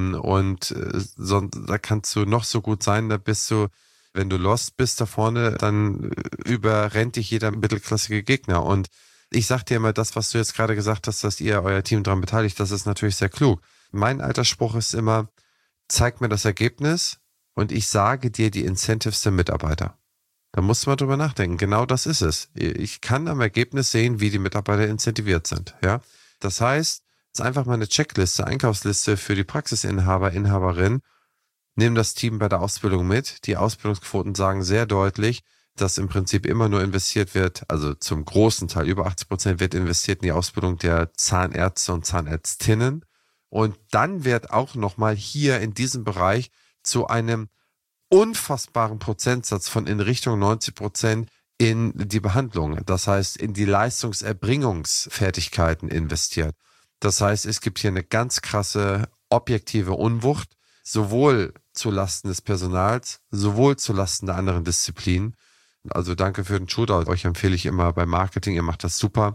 Da kannst du noch so gut sein, da bist du, wenn du lost bist da vorne, dann überrennt dich jeder mittelklassige Gegner. Und ich sag dir immer, das, was du jetzt gerade gesagt hast, dass ihr euer Team daran beteiligt, das ist natürlich sehr klug. Mein alter Spruch ist immer, zeig mir das Ergebnis und ich sage dir die Incentives der Mitarbeiter. Da musst du mal drüber nachdenken. Genau das ist es. Ich kann am Ergebnis sehen, wie die Mitarbeiter incentiviert sind. Ja, das heißt, es ist einfach mal eine Checkliste, Einkaufsliste für die Praxisinhaber, Inhaberin. Nimm das Team bei der Ausbildung mit. Die Ausbildungsquoten sagen sehr deutlich, dass im Prinzip immer nur investiert wird, also zum großen Teil, über 80% wird investiert in die Ausbildung der Zahnärzte und Zahnärztinnen. Und dann wird auch nochmal hier in diesem Bereich zu einem unfassbaren Prozentsatz von in Richtung 90% in die Behandlung, das heißt in die Leistungserbringungsfertigkeiten investiert. Das heißt, es gibt hier eine ganz krasse objektive Unwucht, sowohl zulasten des Personals, sowohl zulasten der anderen Disziplinen. Also danke für den Shootout. Euch empfehle ich immer beim Marketing, ihr macht das super.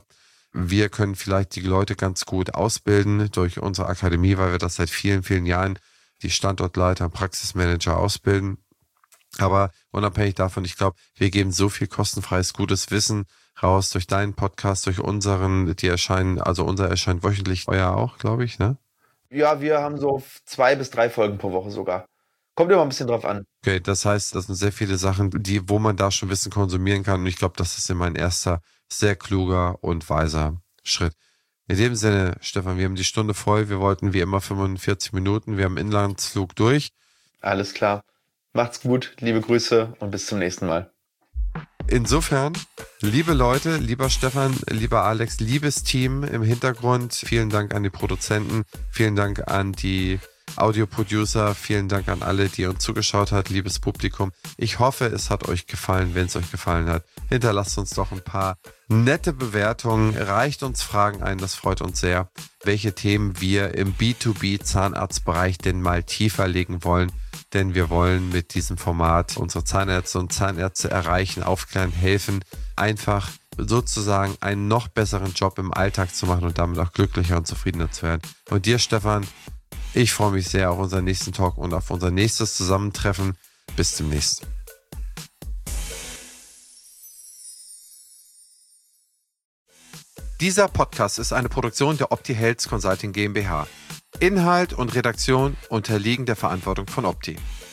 Wir können vielleicht die Leute ganz gut ausbilden durch unsere Akademie, weil wir das seit vielen, vielen Jahren die Standortleiter und Praxismanager ausbilden. Aber unabhängig davon, ich glaube, wir geben so viel kostenfreies, gutes Wissen raus durch deinen Podcast, durch unseren, die erscheinen, also unser erscheint wöchentlich, euer auch, glaube ich, ne? Ja, wir haben so 2 bis 3 Folgen pro Woche sogar. Kommt immer ein bisschen drauf an. Okay, das heißt, das sind sehr viele Sachen, wo man da schon Wissen konsumieren kann. Und ich glaube, das ist immer ein erster, sehr kluger und weiser Schritt. In dem Sinne, Stefan, wir haben die Stunde voll. Wir wollten wie immer 45 Minuten. Wir haben Inlandsflug durch. Alles klar. Macht's gut, liebe Grüße und bis zum nächsten Mal. Insofern, liebe Leute, lieber Stefan, lieber Alex, liebes Team im Hintergrund, vielen Dank an die Produzenten, vielen Dank an die Audioproducer, vielen Dank an alle, die uns zugeschaut hat, liebes Publikum. Ich hoffe, es hat euch gefallen. Wenn es euch gefallen hat, hinterlasst uns doch ein paar nette Bewertungen, reicht uns Fragen ein, das freut uns sehr, welche Themen wir im B2B-Zahnarztbereich denn mal tiefer legen wollen. Denn wir wollen mit diesem Format unsere Zahnärzte und Zahnärzte erreichen, aufklären, helfen, einfach sozusagen einen noch besseren Job im Alltag zu machen und damit auch glücklicher und zufriedener zu werden. Und dir, Stefan, ich freue mich sehr auf unseren nächsten Talk und auf unser nächstes Zusammentreffen. Bis demnächst. Dieser Podcast ist eine Produktion der Opti Health Consulting GmbH. Inhalt und Redaktion unterliegen der Verantwortung von Opti.